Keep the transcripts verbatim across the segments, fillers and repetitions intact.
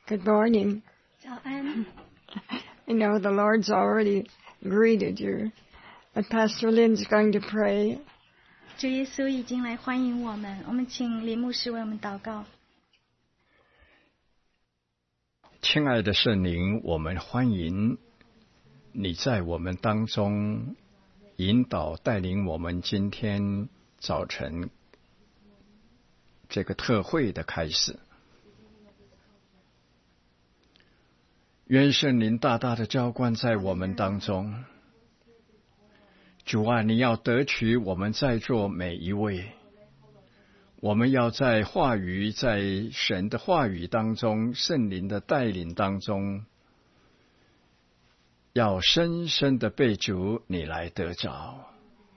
Good morning. 早安。 I know the Lord's already greeted you, but Pastor Lynn's going to pray. 主耶稣已经来欢迎我们，我们请林牧师为我们祷告。 亲爱的圣灵，我们欢迎你在我们当中引导带领我们今天早晨这个特会的开始。愿圣灵大大的浇灌在我们当中。主啊，你要得取我们在座每一位，我们要在话语，在神的话语当中，圣灵的带领当中，要深深的被主你来得着。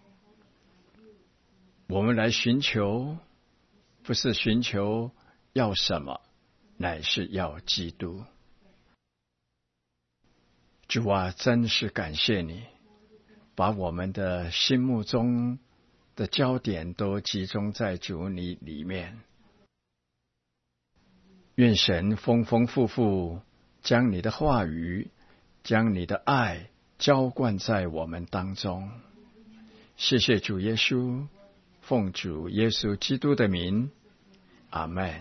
我们来寻求，不是寻求要什么，乃是要基督。主啊，真是感谢你，把我们的心目中的焦点都集中在主你里面。愿神丰丰富富将你的话语，将你的爱浇灌在我们当中。谢谢主耶稣，奉主耶稣基督的名，阿们。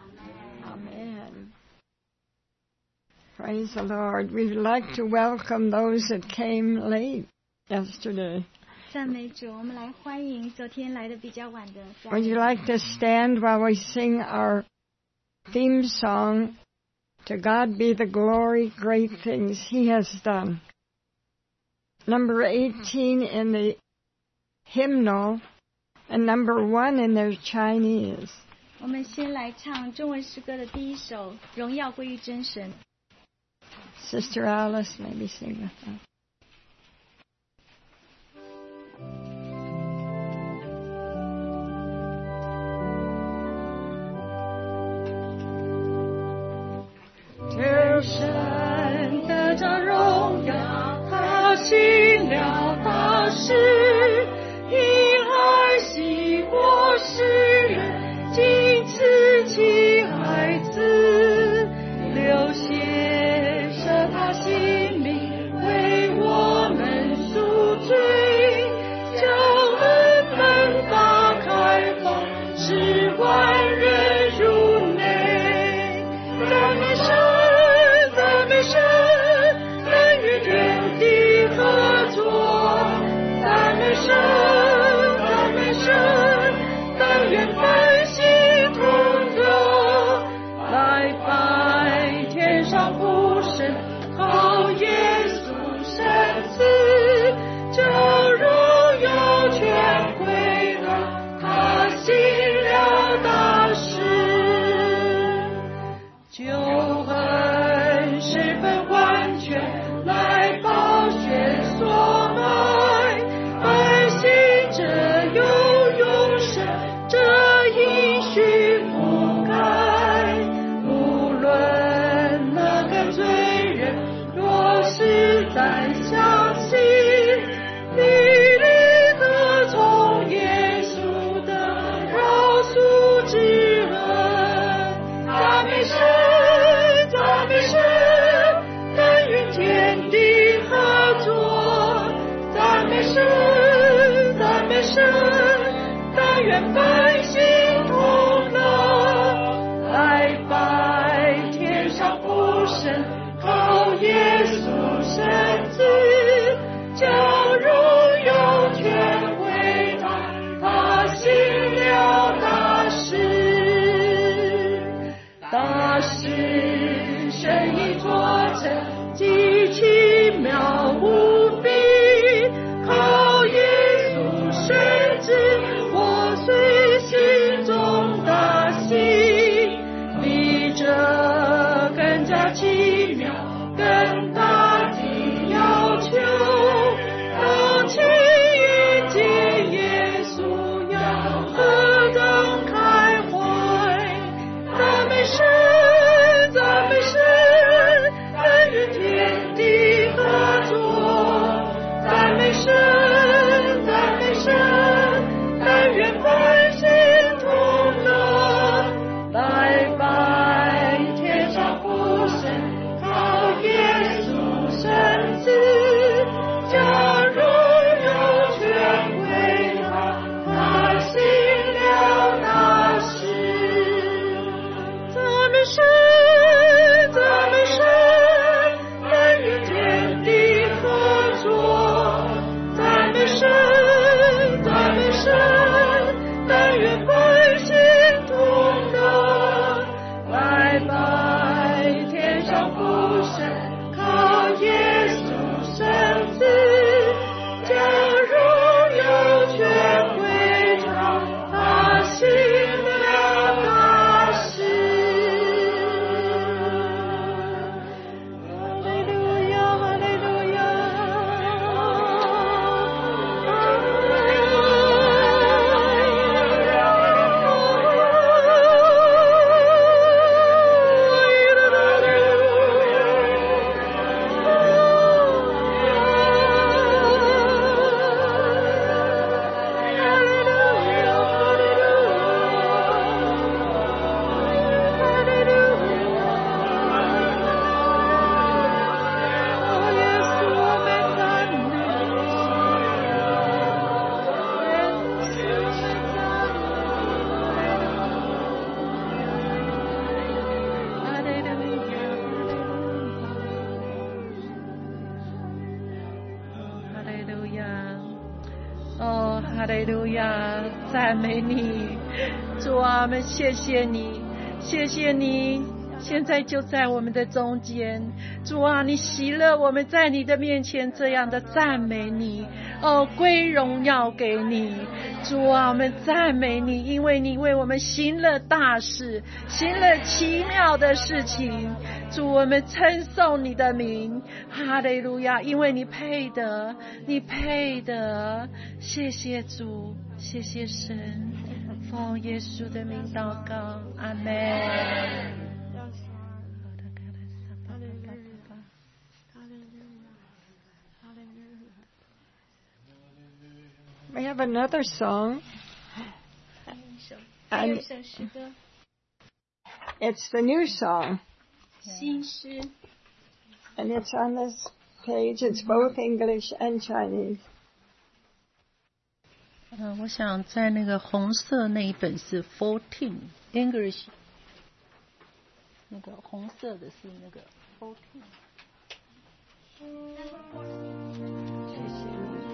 Praise the Lord. We'd like to welcome those that came late yesterday. 赞美主，我们来欢迎昨天来的比较晚的。 Would you like to stand while we sing our theme song, To God be the glory, great things He has done? Number eighteen in the hymnal and number one in their Chinese. 我们先来唱中文诗歌的第一首《荣耀归于真神》。 Sister Alice, maybe sing with us. 神得着荣耀，他行了大事，因爱惜我世人，竟赐其孩子，流血舍他性命，为我们赎罪，将恩门打开放，使万人入内。赞美神，赞美神，但愿天地合作。赞美神，赞美神，但愿百姓同乐。来拜天上父神，靠耶稣神赐，将荣耀全归他，他行了大事。救恩十分完全，来宝血所买，百姓这有永生，这应许覆盖。无论哪个罪人，若是再相信，必立刻从耶稣的饶恕之恩。赞美神，赞美神，但愿天地合作。赞美神，赞美神，但愿百姓同乐。来拜天上父神，靠耶稣神赐，将荣耀全归他，他行了大事。大事神已做成，极奇妙无比，靠耶稣神知，我虽心中大喜，比这更加奇妙，更大的要求，当亲眼见耶稣要何等开怀。赞美神，赞美神，但愿天地合作。赞美神，赞美神，但愿百姓同乐。来拜天上父哈利路亚，赞美你，主啊，我们谢谢你，谢谢你，现在就在我们的中间，主啊，你喜乐我们在你的面前这样的赞美你，哦，归荣耀给你，主啊，我们赞美你，因为你为我们行了大事，行了奇妙的事情，主，我们称颂你的名，哈利路亚，因为你配得，你配得，谢谢主，谢谢神，奉耶稣的名祷告，阿们。 We have another song, and it's the new song, 新诗 and it's on this page. It's both English and Chinese. 嗯，我想在那个红色那一本是 fourteen English， 那个红色的是那个 fourteen。谢谢你。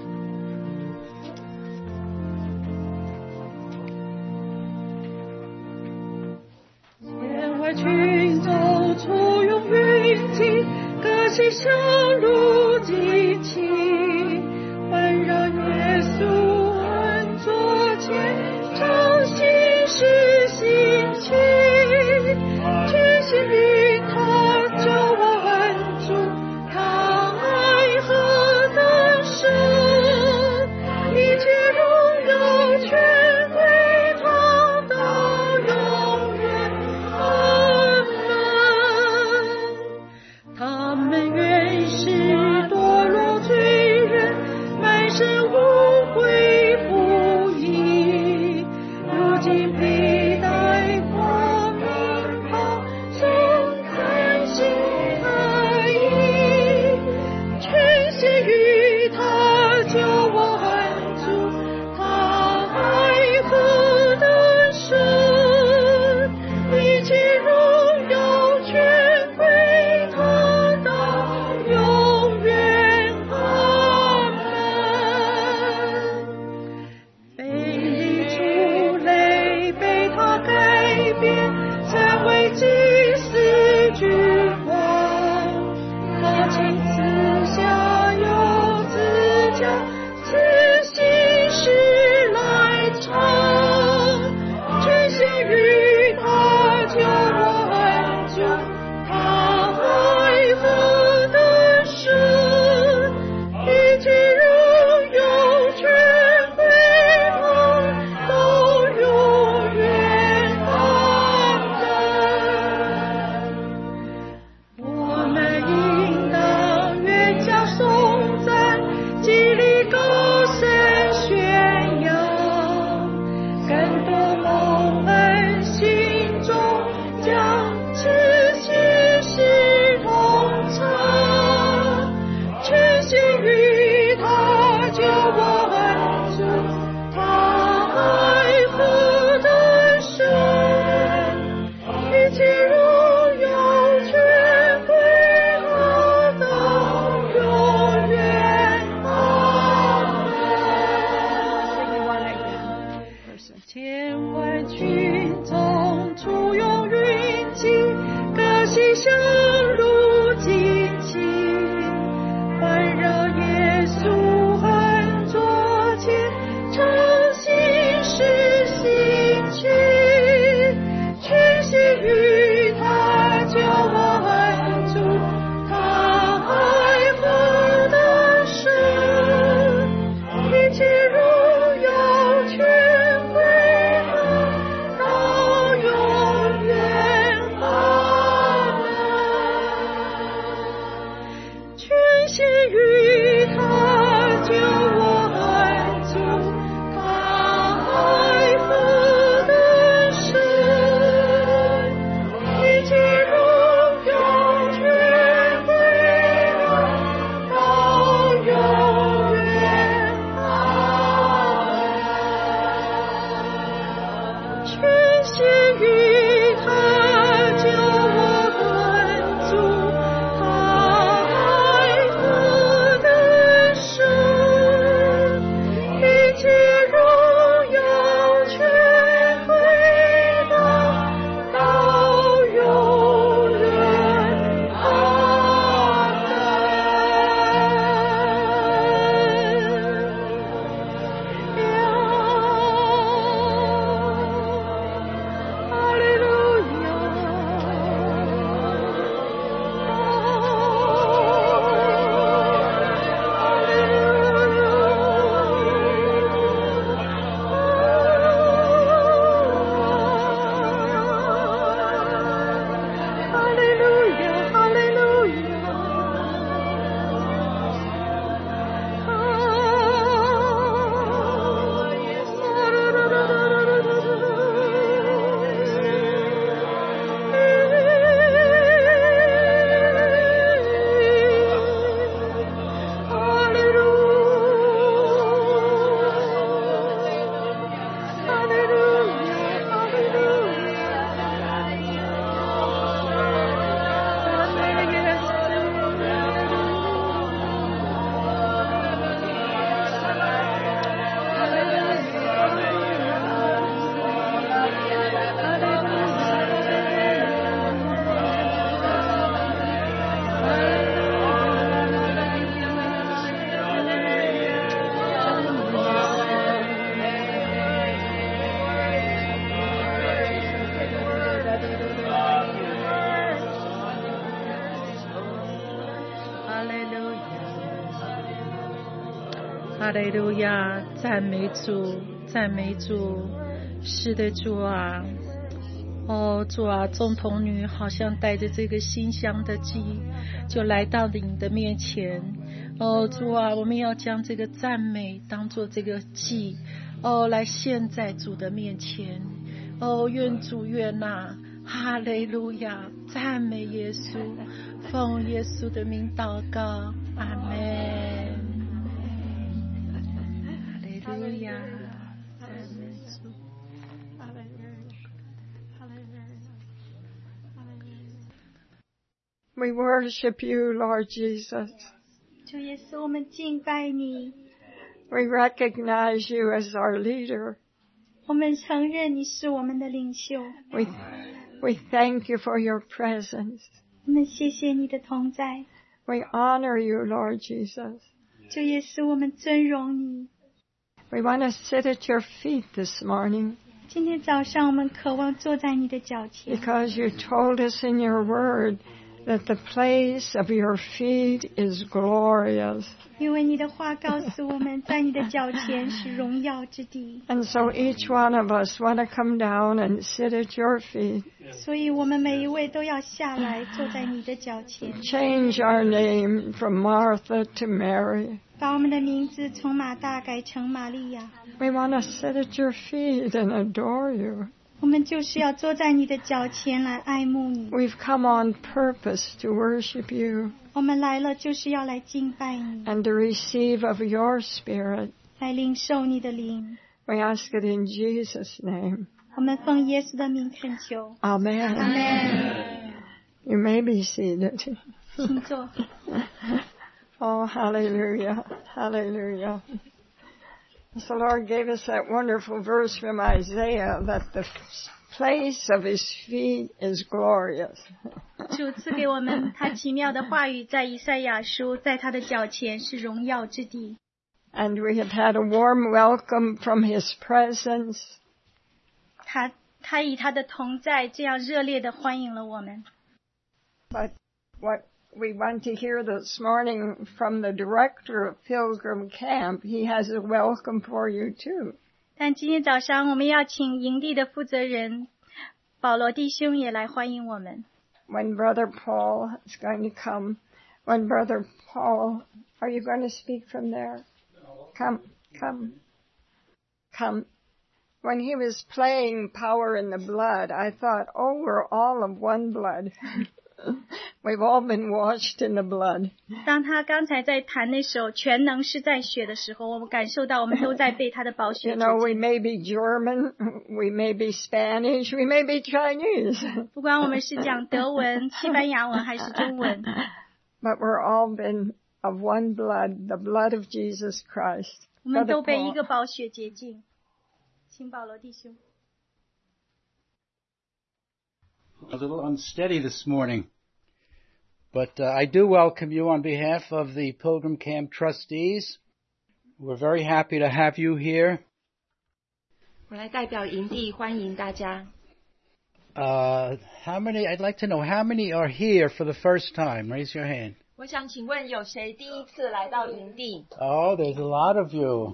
天外群走簇拥云集，歌声相如激情，环绕耶稣安坐前，唱心事心情，全心与他交往安住，他爱何等深，一切荣耀全归他到永远，阿们。他们愿于他救我恩主，他爱父的神，一切荣耀全归他，到永远。全心于他救我恩主，他爱父的神，一切荣耀全归他，到永远。阿门。哈利路亚，哈利路哈利路亚，赞美主，赞美主。是的，主啊，哦，主啊，众童女好像带着这个馨香的祭，就来到你的面前。哦，主啊，我们要将这个赞美当作这个祭，哦，来献在主的面前。哦，愿主悦纳。哈利路亚，赞美耶稣，奉耶稣的名祷告，阿门。哈利路亚，赞美主。 We worship you, Lord Jesus. 主耶稣，我们敬拜你， We recognize you as our leader. 我们承认你是我们的领袖， We, we thank you for your presence. 我们谢谢你的同在。 We honor you, Lord Jesus. 主耶稣，我们尊荣你。 We want to sit at your feet this morning 今天早上我们渴望坐在你的脚前， because you told us in your word that the place of your feet is glorious. 因为你的话告诉我们，在你的脚前是荣耀之地。 And so each one of us want to come down and sit at your feet. 所以我们每一位都要下来坐在你的脚前， Change our name from Martha to Mary. 把我们的名字从马大改成玛利亚。 We want to sit at your feet and adore you. 我们就是要坐在你的脚前来爱慕你。 We've come on purpose to worship you 我们来了就是要来敬拜你， and to receive of your spirit. 来领受你的灵。 We ask it in Jesus' name. 我们奉耶稣的名恳求， Amen. 阿门。 You may be seated. 请坐。 Oh, hallelujah. Hallelujah. The Lord gave us that wonderful verse from Isaiah that the place of his feet is glorious. 主赐给我们他奇妙的话语，在以赛亚书，在他的脚前是荣耀之地。 And we have had a warm welcome from his presence. 他他以他的同在这样热烈的欢迎了我们。 But what we want to hear this morning from the director of Pilgrim Camp, he has a welcome for you too. 但今天早上我们要请营地的负责人保罗弟兄也来欢迎我们。 When Brother Paul is going to come, when Brother Paul, are you going to speak from there? No. Come, come, come. When he was playing Power in the Blood, I thought, oh, we're all of one blood. We've all been washed in the blood. 当他刚才在弹那首全能是在血的时候，我们感受到我们都在被他的宝血 You know, we may be German, we may be Spanish, we may be Chinese. 不管我们是讲德文、西班牙文还是中文 But we're all been of one blood, the blood of Jesus Christ. 我们都被一个宝血洁净。请保罗弟兄。 I was a little unsteady this morning, but uh, I do welcome you on behalf of the Pilgrim Camp trustees. We're very happy to have you here. 我来代表营地欢迎大家。 Uh, how many, I'd like to know, how many are here for the first time? Raise your hand. 我想请问有谁第一次来到营地？ Oh, there's a lot of you.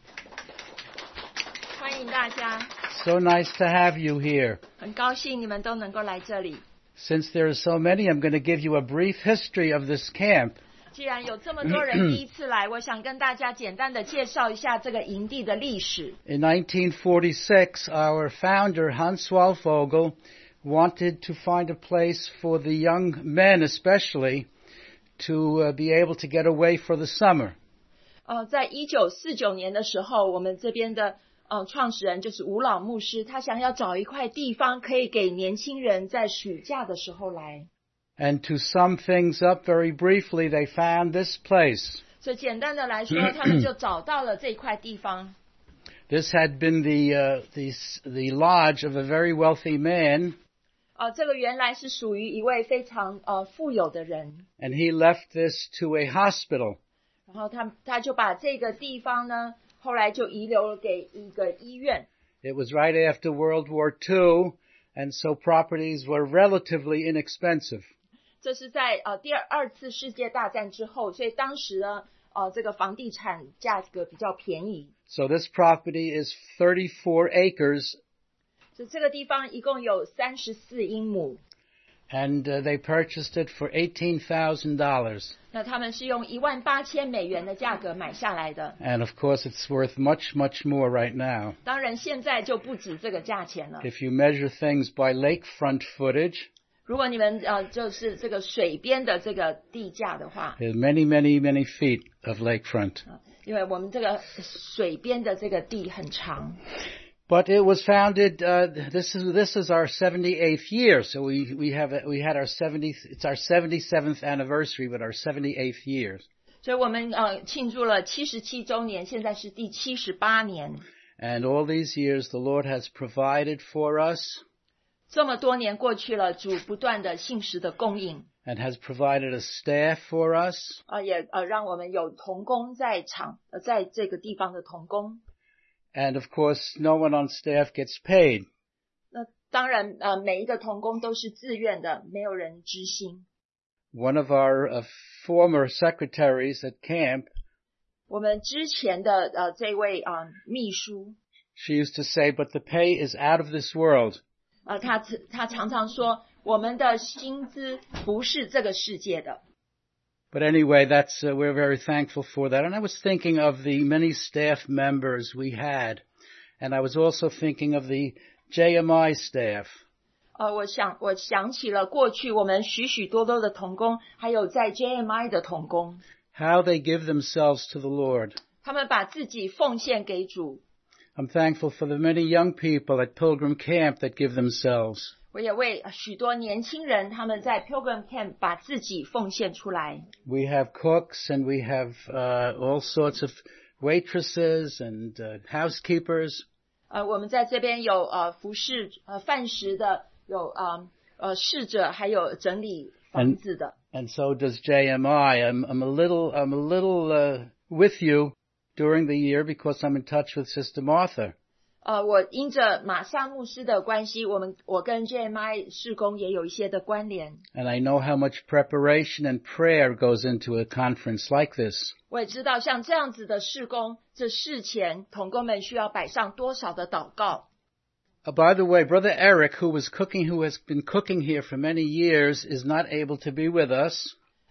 欢迎大家。 So nice to have you here. 很高兴你们都能够来这里。 Since there are so many, I'm going to give you a brief history of this camp. 既然有这么多人第一次来，我想跟大家简单的介绍一下这个营地的历史。 In nineteen forty-six, our founder, Hans Waldvogel, wanted to find a place for the young men especially to uh, be able to get away for the summer. 呃，在一九四九年的时候，我们这边的呃创始人就是吴老牧师，他想要找一块地方可以给年轻人在暑假的时候来。 And to sum things up very briefly, they found this place. 所以简单的来说，他们就找到了这块地方。 This had been the, uh, the, the lodge of a very wealthy man. 呃，这个原来是属于一位非常呃富有的人。 And he left this to a hospital. 然后他他就把这个地方呢，后来就遗留了给一个医院。 It was right after World War Two, and so properties were relatively inexpensive. 这是在呃第二二次世界大战之后，所以当时呢，呃这个房地产价格比较便宜。 So this property is thirty-four acres. 所以这个地方一共有三十四英亩。 And uh, they purchased it for eighteen thousand dollars. 那他们是用一万八千美元的价格买下来的。 And of course it's worth much, much more right now. 当然现在就不止这个价钱了。 If you measure things by lakefront footage, 如果你们呃就是这个水边的这个地价的话， there's many, many, many feet of lakefront. 因为我们这个水边的这个地很长。 But it was founded. Uh, this is this is our seventy-eighth year, so we we have we had our seventy. It's our seventy-seventh anniversary, but our seventy-eighth years. 所以我们呃庆祝了七十七周年，现在是第七十八年。 And all these years, the Lord has provided for us. 这么多年过去了，主不断的信实的供应， And has provided a staff for us. 呃也呃让我们有同工在场，呃在这个地方的同工。 And of course, no one on staff gets paid. 那当然，呃，每一个同工都是自愿的，没有人知心。 One of our uh, former secretaries at camp, 我们之前的呃这位啊、呃、秘书， she used to say, "But the pay is out of this world." 呃，他他常常说，我们的薪资不是这个世界的。 But anyway, that's uh, we're very thankful for that. And I was thinking of the many staff members we had, and I was also thinking of the J M I staff. 呃，我想我想起了过去我们许许多多的同工，还有在 J M I 的同工， How they give themselves to the Lord. 他们把自己奉献给主。 I'm thankful for the many young people at Pilgrim Camp that give themselves. 我也为许多年轻人，他们在 Pilgrim Camp 把自己奉献出来。 We have cooks and we have uh, all sorts of waitresses and uh, housekeepers. 呃，我们在这边有呃服侍呃饭食的，有呃呃侍者，还有整理房子的。 And so does J M I. I'm, I'm a little, I'm a little uh, with you during the year because I'm in touch with Sister Martha. 呃，我因着玛莎牧师的关系，我们我跟 J M I 事工也有一些的关联。 And I know how much preparation and prayer goes into a conference like this. 我也知道像这样子的事工，这事前同工们需要摆上多少的祷告。 Uh, by the way, Brother Eric, who was cooking, who has been cooking here for many years, is not able to be with us.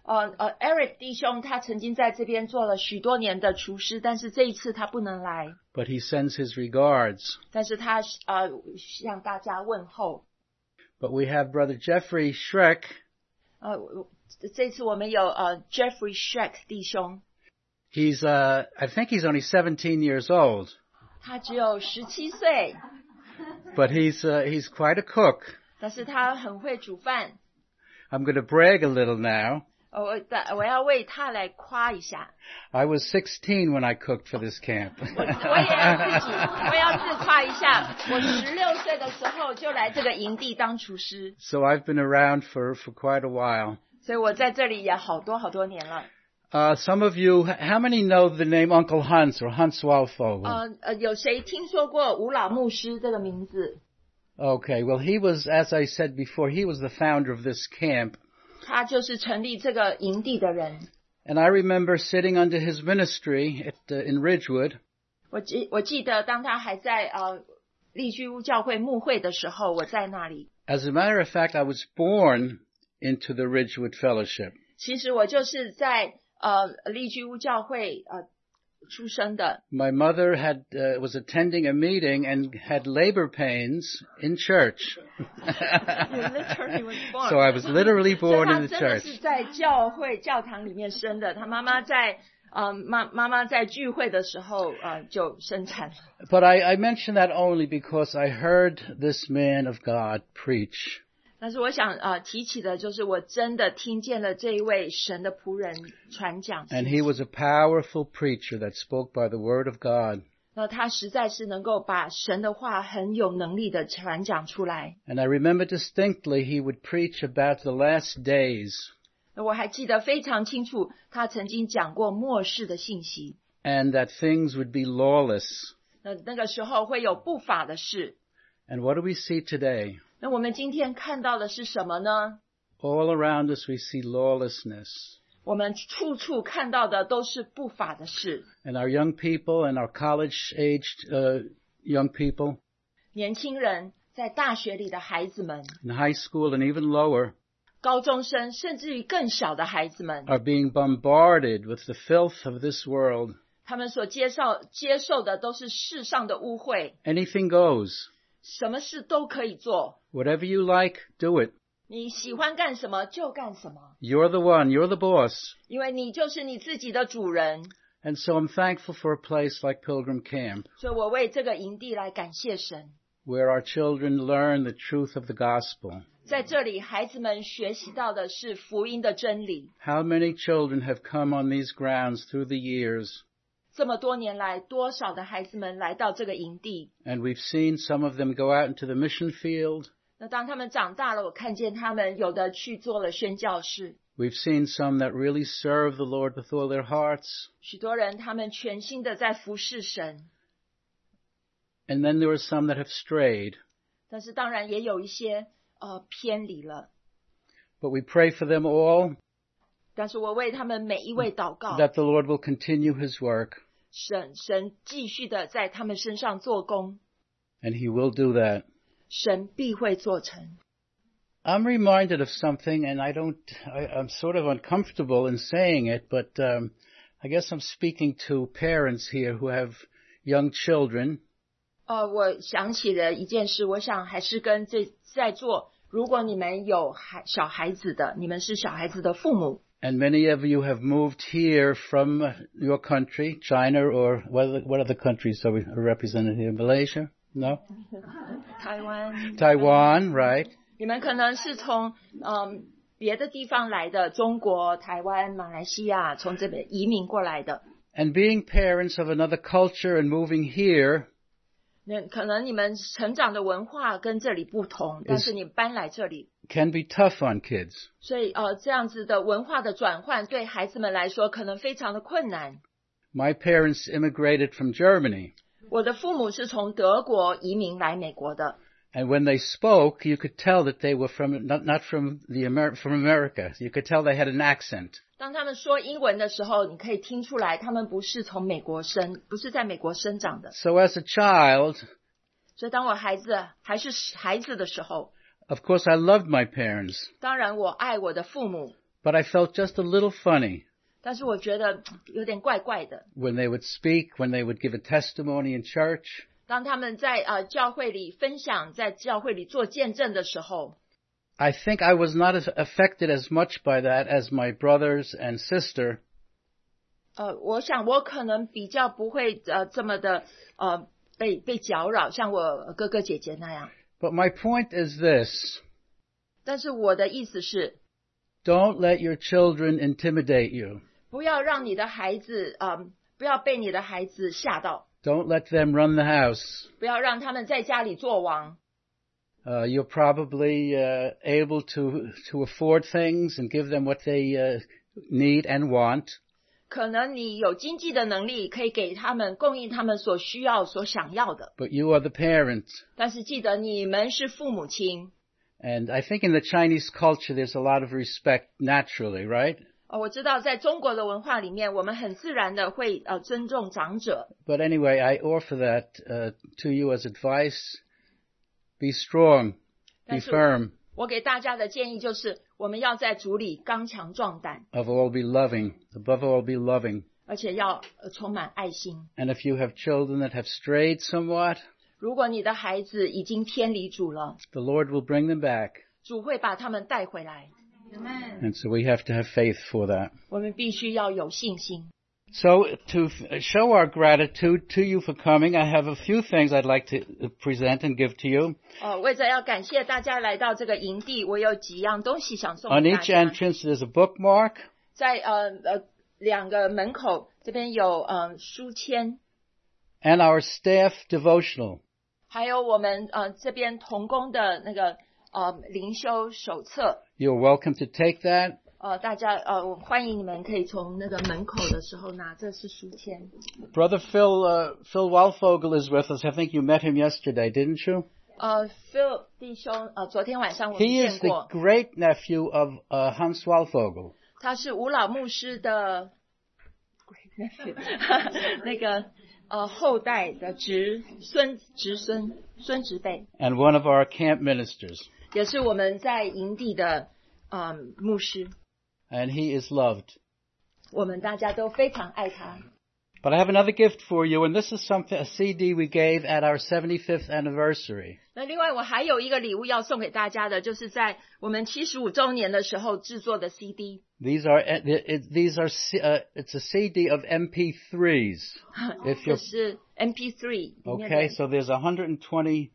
呃呃 Eric 弟兄他曾经在这边做了许多年的厨师，但是这一次他不能来， but he sends his regards. 但是他呃向大家问候。 But we have Brother Jeffrey Schreck. 呃，这次我们有呃 Jeffrey Schreck 弟兄， He's, uh, I think he's only seventeen years old, 他只有十七岁， but he's, uh, he's quite a cook. 但是他很会煮饭。 I'm going to brag a little now. 呃我我要为他来夸一下。 I was sixteen when I cooked for this camp. 我我也要自己，我要自夸一下。我十六岁的时候就来这个营地当厨师， So I've been around for, for quite a while. 所以我在这里也好多好多年了。 Uh, some of you, how many know the name Uncle Hans or Hans Walfogel? 呃呃，有谁听说过吴老牧师这个名字？ Okay, well, he was, as I said before, he was the founder of this camp. 他就是成立这个营地的人。 And I remember sitting under his ministry at, uh, in Ridgewood. 我记我记得当他还在呃立居屋教会牧会的时候，我在那里。 As a matter of fact, I was born into the Ridgewood Fellowship. 其实我就是在呃立居屋教会呃出生的。 My mother had uh, was attending a meeting and had labor pains in church. So I was literally born in the 所以他真的 church. 是在教会教堂里面生的。他妈妈在呃妈妈妈在聚会的时候呃就生产了。 But I, I mention that only because I heard this man of God preach. 但是我想呃提起的就是我真的听见了这一位神的仆人传讲。 And he was a powerful preacher that spoke by the word of God. 那他实在是能够把神的话很有能力的传讲出来。 And I remember distinctly he would preach about the last days. 那我还记得非常清楚，他曾经讲过末世的信息。 And that things would be lawless. 那那个时候会有不法的事。 And what do we see today? 那我们今天看到的是什么呢？ All around us we see lawlessness. 我们处处看到的都是不法的事。 And our young people and our college-aged uh, young people 年轻人，在大学里的孩子们， in high school and even lower 高中生，甚至于更小的孩子们， are being bombarded with the filth of this world. 他们所接受接受的都是世上的污秽， Anything goes. 什么事都可以做， Whatever you like, do it. 你喜欢干什么就干什么， You're the one. You're the boss. 因为你就是你自己的主人。 And so I'm thankful for a place like Pilgrim Camp, 所以我为这个营地来感谢神。 where our children learn the truth of the gospel. 在这里，孩子们学习到的是福音的真理。 How many children have come on these grounds through the years? 这么多年来，多少的孩子们来到这个营地？ And we've seen some of them go out into the mission field. 那当他们长大了，我看见他们有的去做了宣教士， We've seen some that really serve the Lord with all their hearts. 许多人他们全心的在服侍神。 And then there are some that have strayed. 但是当然也有一些呃偏离了。 But we pray for them all, 但是我为他们每一位祷告， that the Lord will continue his work. 神神继续的在他们身上做工， And he will do that. 神必会做成。 I'm reminded of something, and I don't, I, I'm sort of uncomfortable in saying it, but um, I guess I'm speaking to parents here who have young children. 呃，我想起了一件事，我想还是跟这在座，如果你们有孩小孩子的，你们是小孩子的父母， And many of you have moved here from your country, China, or what, what other countries are we represented here? Malaysia? No? 台湾， Taiwan, right? 你们可能是从嗯别的地方来的，中国、台湾、马来西亚，从这边移民过来的。 And being parents of another culture and moving here, 那可能你们成长的文化跟这里不同，但是你搬来这里， can be tough on kids. 所以呃这样子的文化的转换对孩子们来说可能非常的困难。 My parents immigrated from Germany. 我的父母是从德国移民来美国的。 And when they spoke, you could tell that they were from, not, not from the Amer- from America. You could tell they had an accent. 当他们说英文的时候，你可以听出来，他们不是从美国生，不是在美国生长的。 So as a child, 所以当我孩子还是孩子的时候， of course I loved my parents. 当然我爱我的父母， But I felt just a little funny 但是我觉得有点怪怪的。 when they would speak, when they would give a testimony in church. 当他们在呃教会里分享，在教会里做见证的时候， I think I was not as affected as much by that as my brothers and sister. 呃，我想我可能比较不会呃这么的呃被被搅扰，像我哥哥姐姐那样。 But my point is this. 但是我的意思是， Don't let your children intimidate you. 不要让你的孩子呃不要被你的孩子吓到， Don't let them run the house. 不要让他们在家里做王。 Uh, you're probably uh, able to to afford things and give them what they uh, need and want. 可能你有经济的能力，可以给他们供应他们所需要、所想要的。 But you are the parent. 但是记得，你们是父母亲。 And I think in the Chinese culture there's a lot of respect naturally, right? 哦，我知道在中国的文化里面，我们很自然的会呃尊重长者。 But anyway, I offer that uh, to you as advice. Be strong. Be 但是 firm. 我给大家的建议就是，我们要在主里刚强壮胆， Of all be loving. Above all be loving. 而且要呃充满爱心。 And if you have children that have strayed somewhat, 如果你的孩子已经偏离主了， the Lord will bring them back. 主会把他们带回来。 And so we have to have faith for that. 我们必须要有信心。 So to f- show our gratitude to you for coming, I have a few things I'd like to present and give to you. 哦，为着要感谢大家来到这个营地，我有几样东西想送 On 给大 each 家。 entrance there's a bookmark 在呃呃两个门口这边有呃书签， and our staff devotional. 还有我们呃这边同工的那个呃灵修手册。 You're welcome to take that. 呃，大家呃，我欢迎你们可以从那个门口的时候拿，这是书签。 Brother Phil uh, Phil Walfogel is with us. I think you met him yesterday, didn't you? 呃 ，Phil 弟兄，呃，昨天晚上我们 He is 见 the 过， great nephew of uh, Hans Walfogel. 他是吴老牧师的那个呃后代的侄孙侄孙孙侄辈， And one of our camp ministers. 也是我们在营地的呃牧师， And he is loved. 我们大家都非常爱他。 But I have another gift for you, and this is something, a C D we gave at our seventy-fifth anniversary. 那另外我还有一个礼物要送给大家的，就是在我们七十五周年的时候制作的 C D。 These are, it, these are, uh, it's a C D of M P threes. If 这 you're, 是 M P three 里面的 okay, so there's one hundred twenty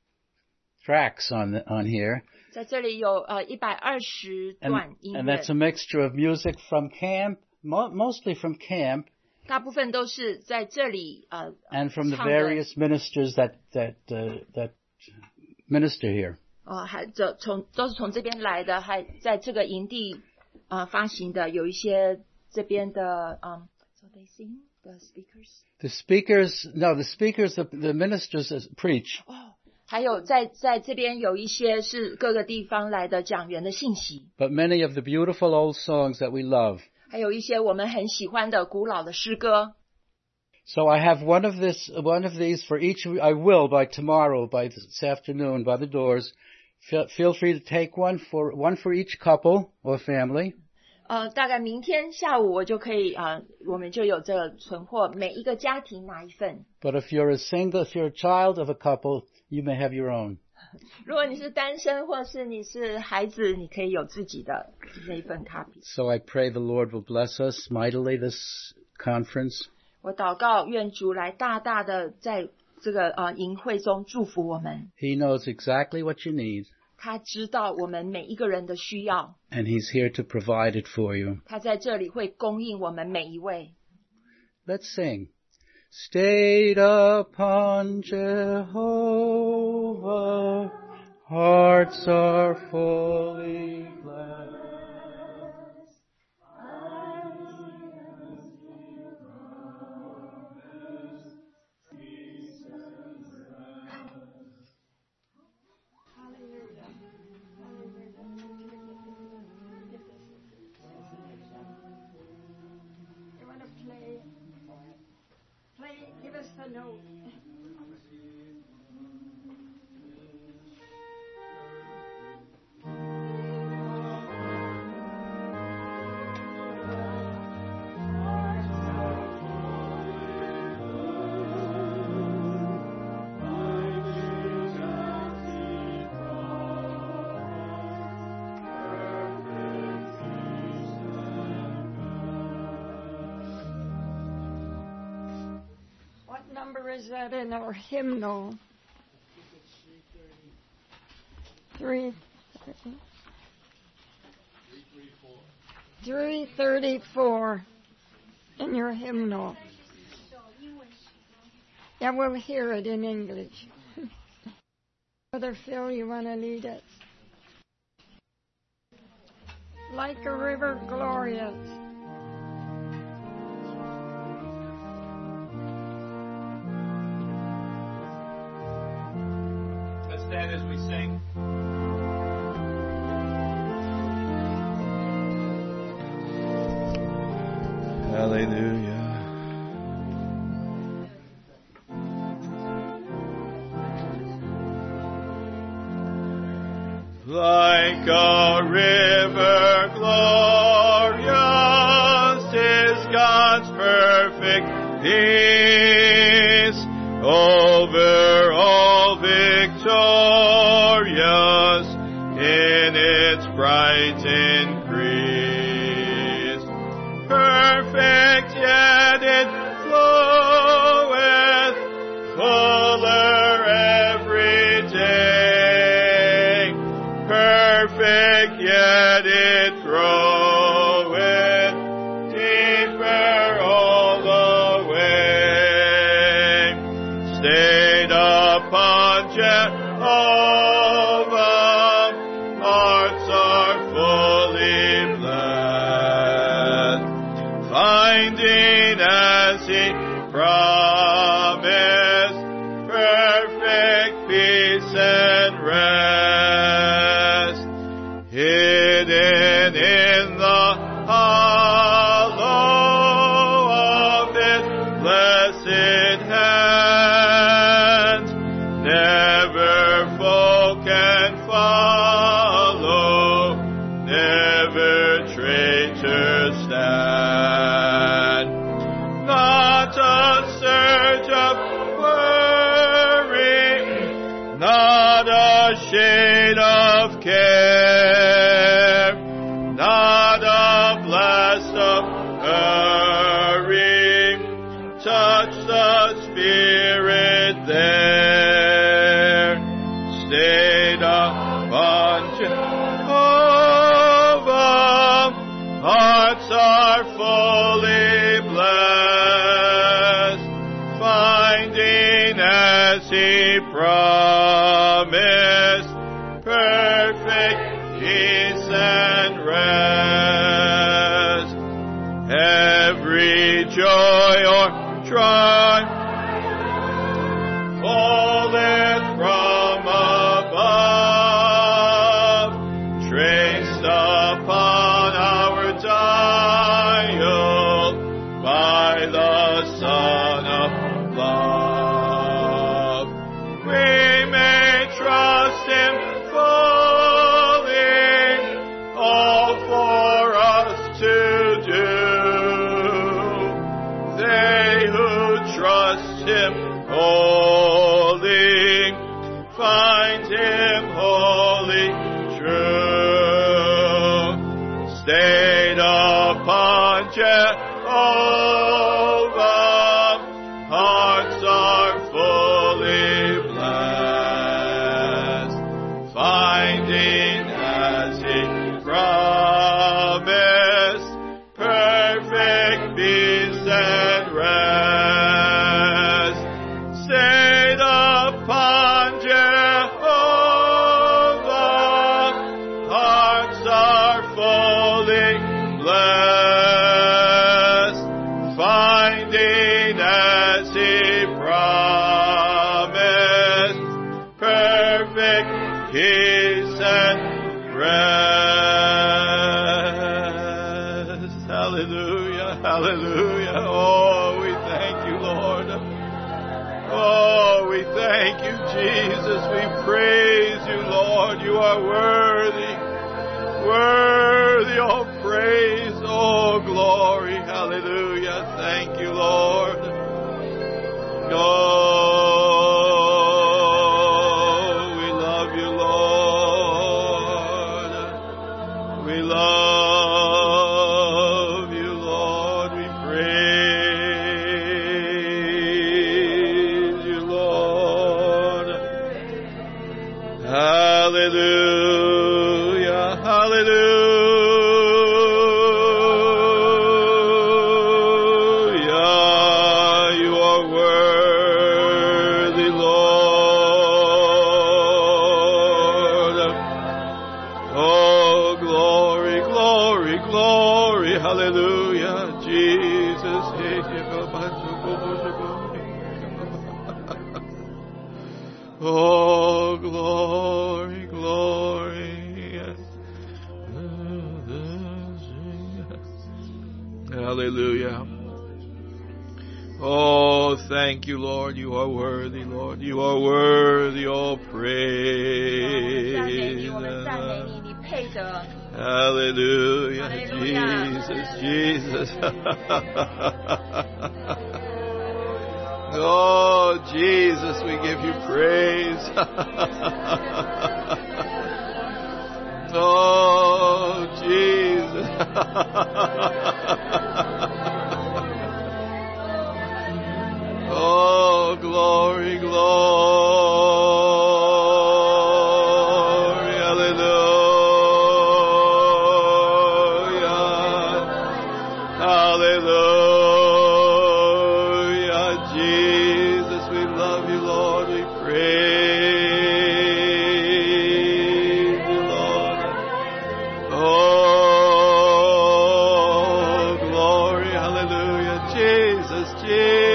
tracks on the, on here. 在这里有呃一百二十 And, 段音 and 乐 that's a，mixture of music from camp, mo- mostly from camp, 大部分都是在这里呃 and from the 唱的 various ministers that, that, uh, that minister here. 呃还这从都是从这边来的，还在这个营地呃发行的，有一些这边的嗯 ，so they sing the speakers The speakers, no, the speakers, the, the ministers preach. 哦，还有在在这边有一些是各个地方来的讲员的信息， But many of the beautiful old songs that we love. 还有一些我们很喜欢的古老的诗歌。 So I have one of this, one of these for each of you. I will by tomorrow, by this afternoon, by the doors. Feel, feel free to take one for, one for each couple or family. 呃，大概明天下午我就可以啊、呃，我们就有这个存货，每一个家庭拿一份。 But if you're a single, if you're a child of a couple, you may have your own. 如果你是单身，或是你是孩子，你可以有自己的那一份 copy。 So I pray the Lord will bless us mightily this conference. 我祷告，愿主来大大的在这个呃营会中祝福我们。 He knows exactly what you need, 他知道我们每一个人的需要， and He's here to provide it for you. 他在这里会供应我们每一位。 Let's sing. Stayed upon Jehovah, hearts are fully glad. You want to play? Play, give us the note. number is that in our hymnal? Three. Three thirty-four in your hymnal. Yeah, we'll hear it in English. Brother Phil, you want to lead it? Like a river glorious. Let's stand as we sing. Hallelujah. Like a river glorious is God's perfect peace, over all victorious in its bright increase. Perfect yet it floweth, fuller every day. Perfect yet it groweth, deeper all the way. Stayed upon Jehovah, hearts are fully blessed, finding as he promised perfect peace and rest, hidden in the hollow of his blessed hand. Never foe can follow, never traitor stand. Not a surge of worry, not a shade of care, not a blast of hurry, touch the Spirit there. Stayed upon Jehovah, hearts are fully blessed, finding as he promised perfect peace and rest. Every joy or triumph falleth from above, traced upon our dial by the Son of Love. We may trust him fully, all for us to do. They who trust him wholly find him wholly true. Stayed upon Jehovah, hearts are fully blessed, finding as he promised perfect peace and rest. Stayed upon Jehovah, hearts are fully blessed, finding as he promised perfect peace and rest. Hallelujah, hallelujah. Oh, we thank you, Lord. Oh, we thank you, Jesus. We praise you, Lord. You are worthy, worthy of praise. Oh, glory, hallelujah. Thank you, Lord. Oh, we love you, Lord. We love you, Lord. We praise Hallelujah, Jesus. Oh, glory, glory. Hallelujah. Oh, thank you, Lord. You are worthy, Lord. You are worthy, oh, praise. Hallelujah, Jesus, Jesus. Oh, Jesus, we give you praise. Oh, Jesus. Oh, glory, glory, hallelujah, hallelujah, Jesus, we love you, Lord, we praise you, Lord. Oh, glory, hallelujah, Jesus, Jesus.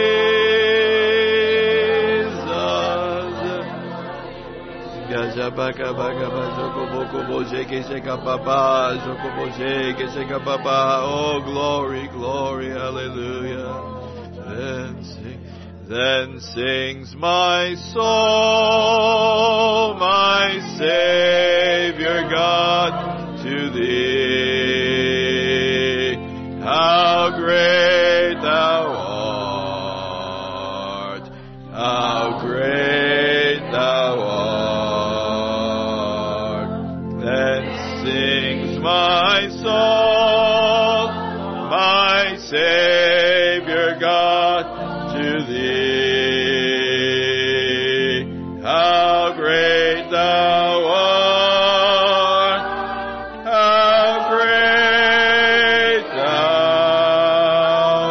Oh, glory, glory, hallelujah. Then sing, then sings my soul, my Savior God, to thee. How great thou art, how great thou art. Then sings my soul, my Savior God, to thee. How great thou art, how great thou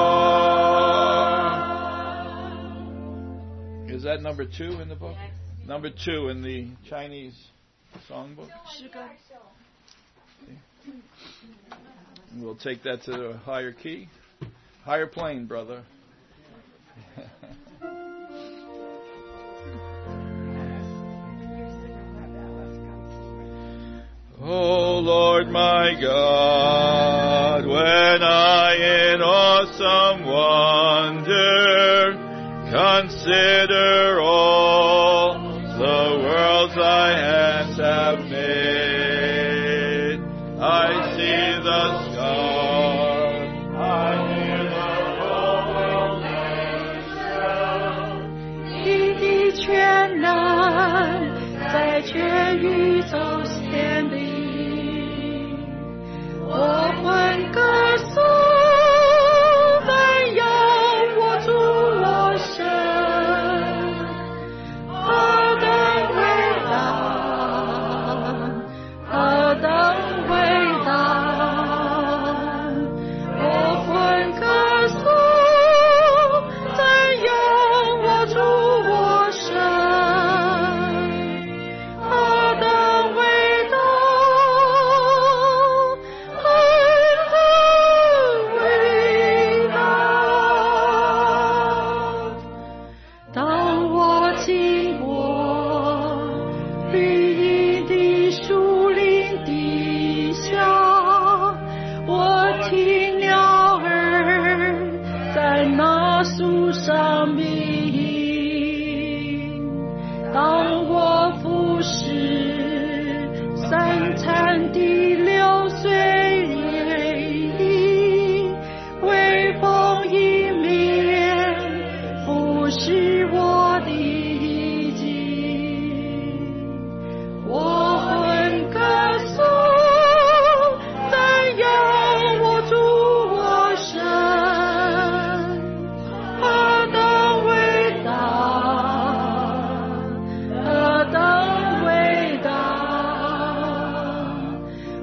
art. Is that number two in the book? Number two in the Chinese songbook? We'll take that to a higher key. Higher plane, brother. Oh, Lord my God, when I in awesome wonder consider all the worlds thy hands have made, I see the stars, I hear the rolling waves. 你的全能在全宇宙显明，我魂歌颂赞扬我主我神，何等伟大，何等伟大，我魂歌颂赞扬我主我神，何等伟大，何等伟大。当我经过绿荫的树林底下，我听鸟儿在那树上鸣。当我俯视山产的流水里，微风迎面拂拭我的衣襟，我魂歌颂赞扬我主我神，何等伟大，何等伟大，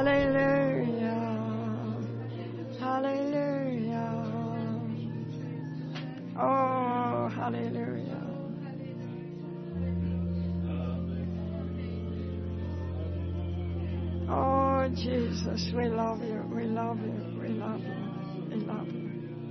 Hallelujah. Hallelujah. Oh, hallelujah. Oh, Jesus, we love you. We love you. We love you. We love you.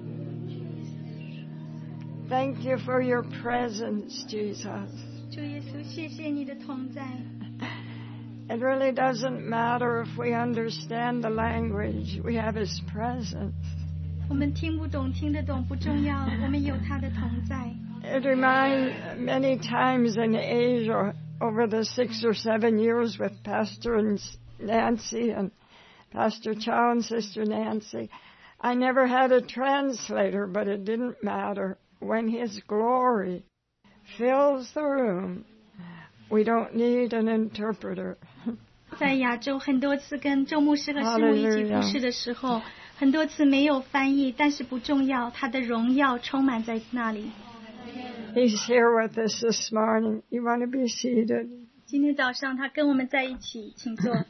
Thank you for your presence, Jesus. 主耶稣，谢谢你的同在。 It really doesn't matter if we understand the language. We have His presence. 我们听不懂，听得懂不重要，我们有他的同在。 It reminds many times in Asia over the six or seven years with Pastor and Nancy and Pastor Chow and Sister Nancy. I never had a translator, but it didn't matter. When His glory fills the room, we don't need an interpreter. 在亚洲很多次跟周牧师和师母一起服侍的时候，很多次没有翻译，但是不重要，他的荣耀充满在那里。 He's here with us this morning. You want to be seated? 今天早上他跟我们在一起，请坐。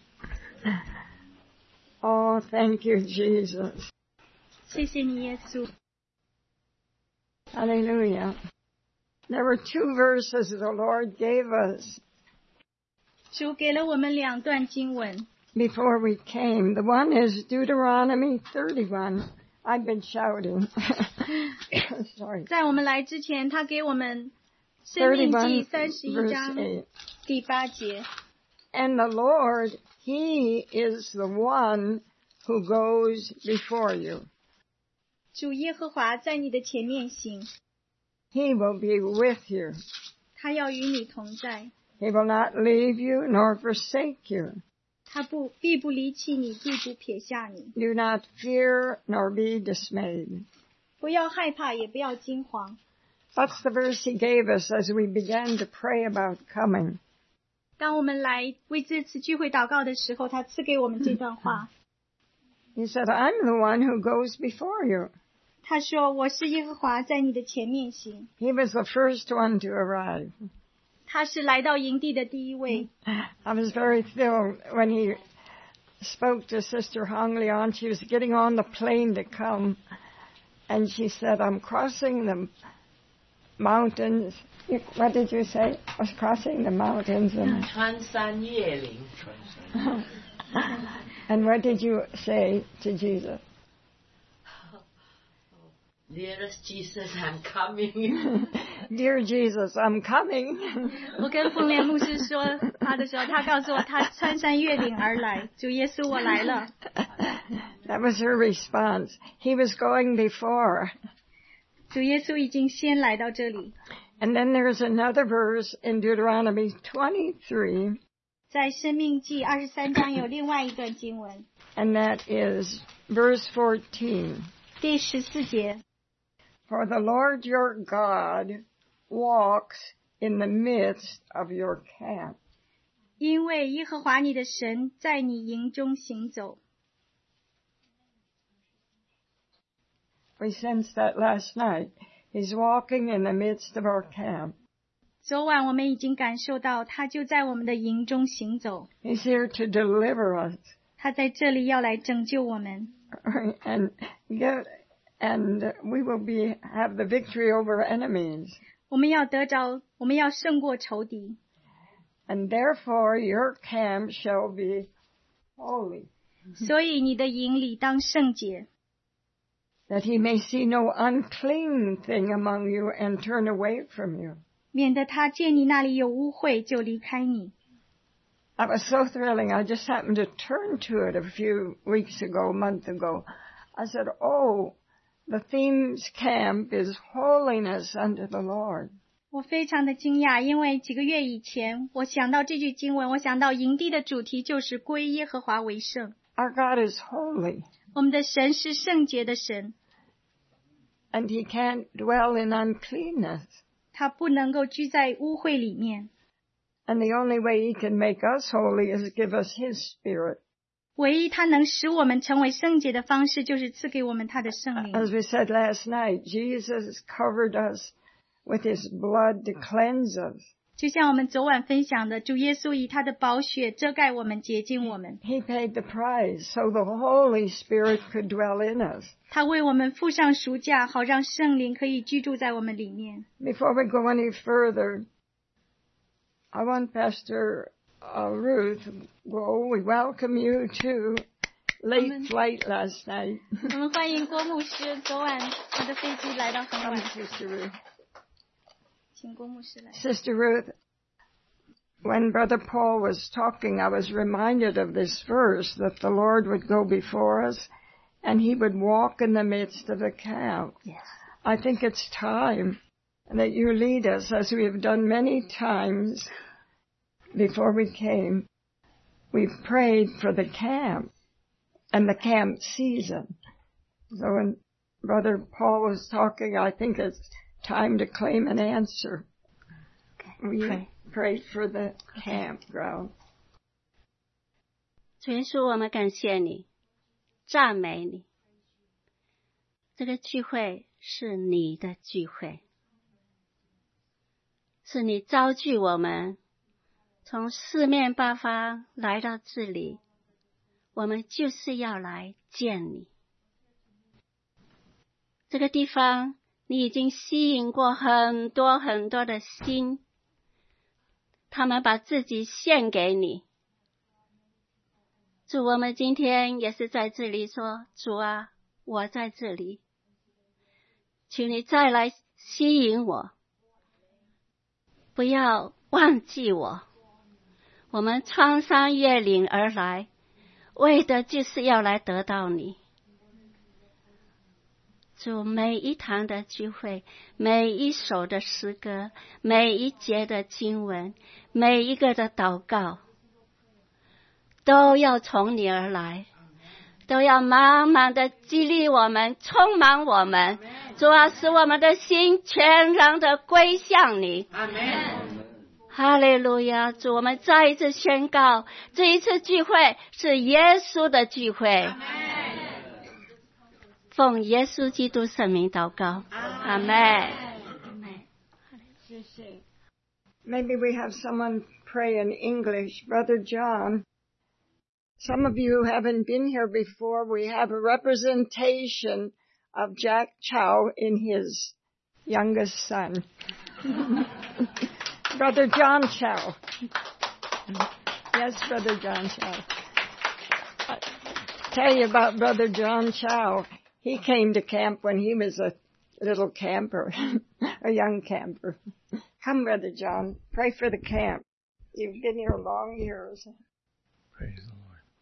Oh, thank you, Jesus. 谢谢你，耶稣。 Hallelujah. There were two verses the Lord gave us 主给了我们两段经文 before we came. The one is Deuteronomy thirty-one. I've been shouting. Sorry. 在我们来之前，他给我们申命记三十一章第八节。 And the Lord, He is the one who goes before you. 主耶和华在你的前面行。 He will be with you. 他要与你同在。 He will not leave you nor forsake you. 他不必不离弃你，必不撇下你。 Do not fear nor be dismayed. 不要害怕，也不要惊慌。 That's the verse He gave us as we began to pray about coming. 当我们来为这次聚会祷告的时候，他赐给我们这段话。 He said, I'm the one who goes before you. 他说，我是耶和华，在你的前面行。 He was the first one to arrive. 他是来到营地的第一位。 I was very thrilled when he spoke to Sister Hong Leon. She was getting on the plane to come, and she said, I'm crossing the mountains. What did you say? I was crossing the mountains. And, 穿山越岭。 and what did you say to Jesus? Dearest Jesus, I'm coming. Dear Jesus, I'm coming. 我跟冯莲牧师说他的时候，他告诉我他穿山越岭而来。主耶稣，我来了。 That was her response. He was going before. 主耶稣已经先来到这里。 And then there's another verse in Deuteronomy twenty-three. 在申命记二十三章有另外一段经文。 And that is verse fourteen. 第十四节。 For the Lord your God walks in the midst of your camp. 因为耶和华你的神在你营中行走。 We sensed that last night. He's walking in the midst of our camp. 昨晚我们已经感受到他就在我们的营中行走。 He's here to deliver us. 他在这里要来拯救我们。 And get, and we will be have the victory over enemies. 我们要得着，我们要胜过仇敌。 And therefore your camp shall be holy. 所以你的营里当圣洁。 That he may see no unclean thing among you and turn away from you. 免得他见你那里有污秽就离开你。 That was so thrilling. I just happened to turn to it a few weeks ago, a month ago. I said, oh, the theme's camp is holiness unto the Lord. 我非常的惊讶，因为几个月以前，我想到这句经文，我想到营地的主题就是归耶和华为圣。 Our God is holy. 我们的神是圣洁的神。 And he can't dwell in uncleanness. 他不能够居在污秽里面。 And the only way he can make us holy is give us his spirit. 唯一他能使我们成为圣洁的方式，就是赐给我们他的圣灵。 As we said last night, Jesus covered us with his blood to cleanse us. 就像我们昨晚分享的，主耶稣以他的宝血遮盖我们，洁净我们。 He paid the price so the Holy Spirit could dwell in us. 他为我们付上赎价，好让圣灵可以居住在我们里面。 Before we go any further, I want Pastor uh, Ruth, well, we welcome you to late flight last night. 我们欢迎郭牧师，昨晚他的飞机来到很晚。 Sister Ruth. 请郭牧师来。 Sister Ruth, when Brother Paul was talking, I was reminded of this verse that the Lord would go before us and he would walk in the midst of the camp. Yes. I think it's time that you lead us, as we have done many times before we came. We've prayed for the camp and the camp season. So when Brother Paul was talking, I think it's time to claim an answer. Okay, we pray. Pray for the campground. 主耶稣，我们感谢你，赞美你。这个聚会是你的聚会，是你召聚我们从四面八方来到这里，我们就是要来见你。这个地方你已经吸引过很多很多的心，他们把自己献给你。主，我们今天也是在这里说，主啊，我在这里，请你再来吸引我，不要忘记我。我们穿山越岭而来，为的就是要来得到你。主，每一堂的聚会，每一首的诗歌，每一节的经文，每一个的祷告，都要从你而来，都要满满的激励我们，充满我们。主啊，使我们的心全然的归向你。阿们。哈利路亚！主，我们再一次宣告，这一次聚会是耶稣的聚会。奉耶稣基督圣名祷告，阿门。 Maybe we have someone pray in English. Brother John, some of you who haven't been here before, we have a representation of Jack Chow in his youngest son. Brother John Chow. Yes, Brother John Chow. I'll tell you about Brother John Chow. He came to camp when he was a little camper, a young camper. Come, Brother John, pray for the camp. You've been here long years. Praise the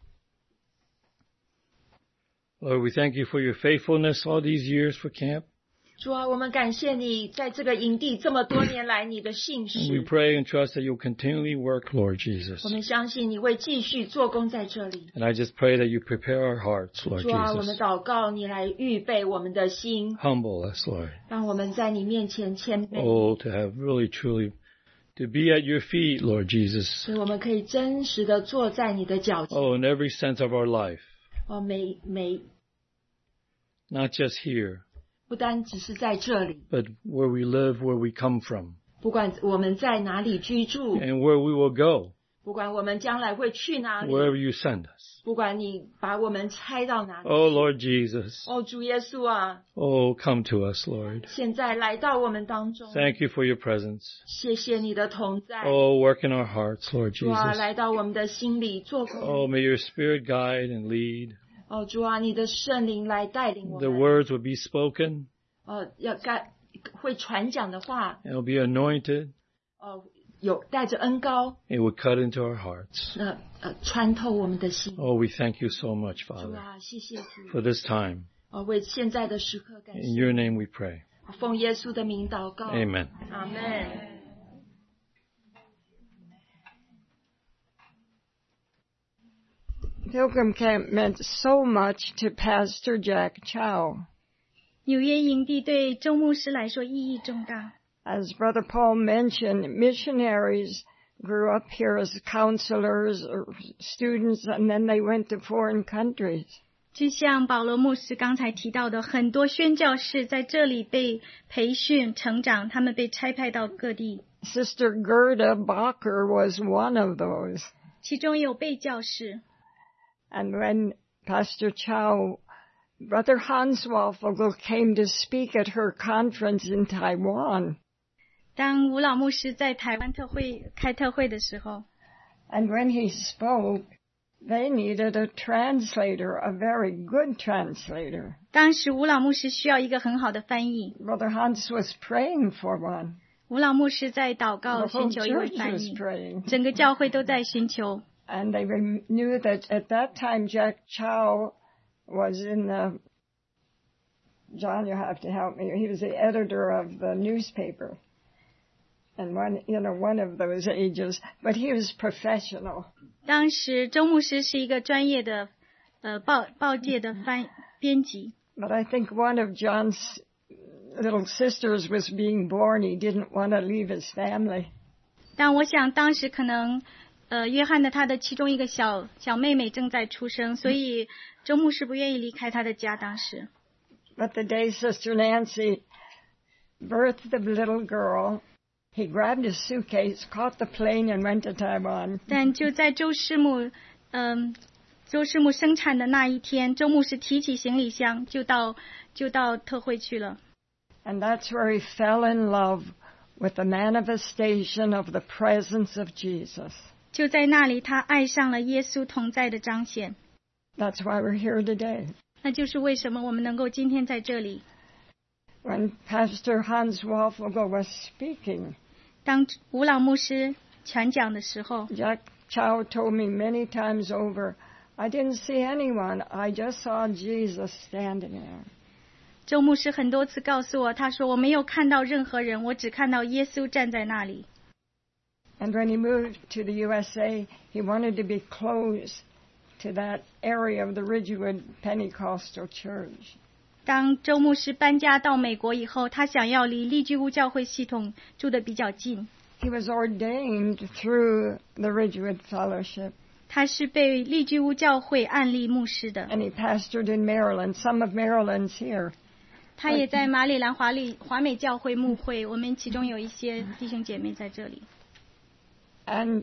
Lord. Lord, we thank you for your faithfulness all these years for camp. 主啊，我们感谢你在这个营地这么多年来你的信实。 And we pray and trust that you'll continually work, Lord Jesus. 我们相信你会继续做工在这里。 And I just pray that you prepare our hearts, Lord 主啊，我们 Jesus. 祷告你来预备我们的心， Humble us, Lord. 让我们在你面前谦卑。 Oh, to have really, truly, to be at your feet, Lord Jesus. 所以我们可以真实的坐在你的脚前。 Oh, in every sense of our life. 哦，每每 Not just here, 不单只是在这里， but where we live, where we come from, 不管我们在哪里居住， and where we will go, 不管我们将来会去哪里， wherever you send us. 不管你把我们拆到哪里。 Oh, Lord Jesus. 哦，主耶稣啊， Oh, come to us, Lord. 现在来到我们当中， Thank you for your presence. 谢谢你的同在。 Oh, work in our hearts, Lord 主啊， Jesus. 来到我们的心里做工。 Oh, may your spirit guide and lead. 哦，主啊，你的圣灵来带领我 The 们。 words will be spoken 哦，要该会传讲的话， and will be anointed. 哦，有带着恩膏， It will cut into our hearts. 那呃穿透我们的心。 Oh, we thank you so much, 主 Father, 啊，谢谢主。 for this time. 哦，为现在的时刻感 In 谢。 your name we pray. 奉耶稣的名祷告。 Amen. 阿门。 Pilgrim Camp meant so much to Pastor Jack Chow. 纽约营地对周牧师来说意义重大。 As Brother Paul mentioned, missionaries grew up here as counselors or students, and then they went to foreign countries. 就像保罗牧师刚才提到的，很多宣教士在这里被培训成长，他们被差派到各地。 Sister Gerda Bacher was one of those. 其中有被教士。 And when Pastor Chow, Brother Hans Waldvogel came to speak at her conference in Taiwan. 当吴老牧师在台湾特会开特会的时候 And when he spoke, they needed a translator, a very good translator. 当时吴老牧师需要一个很好的翻译。 Brother Hans was praying for one. 吴老牧师在祷告 The whole 寻求一位 church 翻 was 译， praying. 整个教会都在寻求。 And they re- knew that at that time Jack Chow was in the, John, you have to help me, he was the editor of the newspaper. And one, you know, one of those ages, but he was professional. 当时周牧师是一个专业的呃报报界的翻编辑。 But I think one of John's little sisters was being born. He didn't want to leave his family. 但我想当时可能呃约翰的他的其中一个小小妹妹正在出生，所以周牧师不愿意离开他的家。当时 But the day Sister Nancy birthed the little girl, he grabbed his suitcase, caught the plane, and went to Taiwan. 但就在周师母嗯、周师母生产的那一天，周牧师提起行李箱就到就到特会去了。 And that's where he fell in love with the manifestation of the presence of Jesus. 就在那里，他爱上了耶稣同在的彰显。 That's why we're here today. 那就是为什么我们能够今天在这里。 When Pastor Hans Waldvogel was speaking, 当吴老牧师传讲的时候， Jack Chow told me many times over, I didn't see anyone, I just saw Jesus standing there. 周牧师很多次告诉我，他说我没有看到任何人，我只看到耶稣站在那里。 And when he moved to the U S A, he wanted to be close to that area of the Ridgewood Pentecostal Church. 当周牧师搬家到美国以后，他想要离利居屋教会系统住得比较近。 He was ordained through the Ridgewood Fellowship. 他是被利居屋教会按立牧师的。 And he pastored in Maryland. Some of Maryland's here. 他也在马里兰华利华美教会牧会，我们其中有一些弟兄姐妹在这里。 And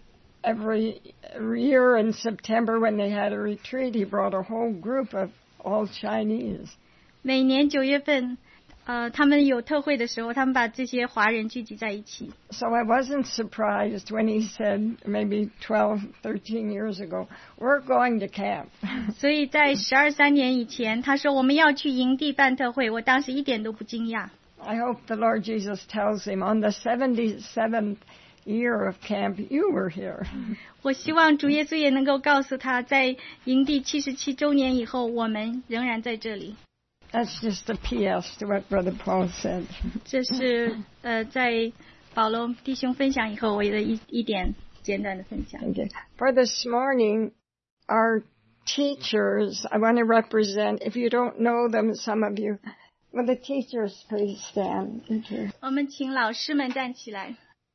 every year in September when they had a retreat, he brought a whole group of all Chinese. 每年九月份，呃，他们有特会的时候，他们把这些华人聚集在一起。 So I wasn't surprised when he said, maybe twelve, thirteen years ago, we're going to camp. 所以在十二三年以前，他说我们要去营地办特会，我当时一点都不惊讶。 I hope the Lord Jesus tells him on the seventy-seventh year of camp, you were here. 我希望主耶稣也能够告诉他，在营地七十七周年以后，我们仍然在这里。 That's just a P S to what Brother Paul said. 这是呃，在保罗弟兄分享以后，我的一一点简短的分享。 Okay. For this morning, our teachers, I want to represent, if you don't know them, some of you, will the teachers please stand? Thank you. 我们请老师们站起来。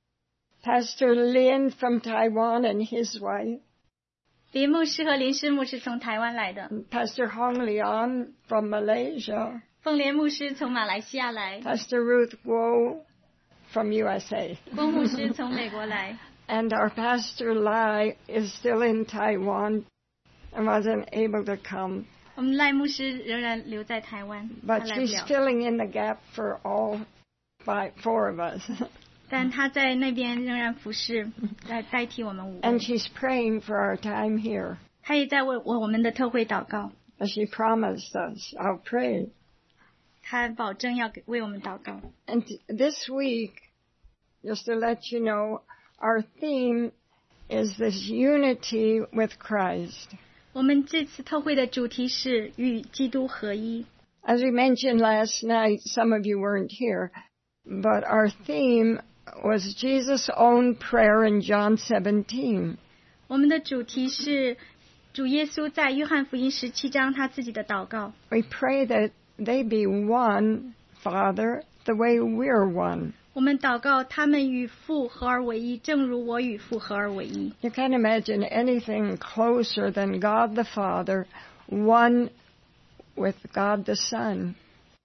Pastor Lin from Taiwan and his wife. 林牧师和林师母是从台湾来的。 Pastor Hong Lian from Malaysia. 凤莲牧师从马来西亚来。 Pastor Ruth Guo from U S A. 郭牧师从美国来。 And our Pastor Lai is still in Taiwan and wasn't able to come. 我们赖牧师仍然留在台湾，他 But 来不 she's 了。 filling in the gap for all five, four of us. 但他在那边仍然服侍，来代替我们五 And 位。 she's praying for our time here. 他也在为我我们的特会祷告， As she promised us, I'll pray. 他保证要给为我们祷告。 And this week, just to let you know, our theme is this unity with Christ. 我们这次特会的主题是与基督合一。 As we mentioned last night, some of you weren't here, but our theme was Jesus' own prayer in John seventeen. 我们的主题是主耶稣在约翰福音十七章他自己的祷告。 We pray that they be one, Father, the way we're one. 我们祷告他们与父合而为一，正如我与父合而为一。 You can't imagine anything closer than God the Father, one with God the Son.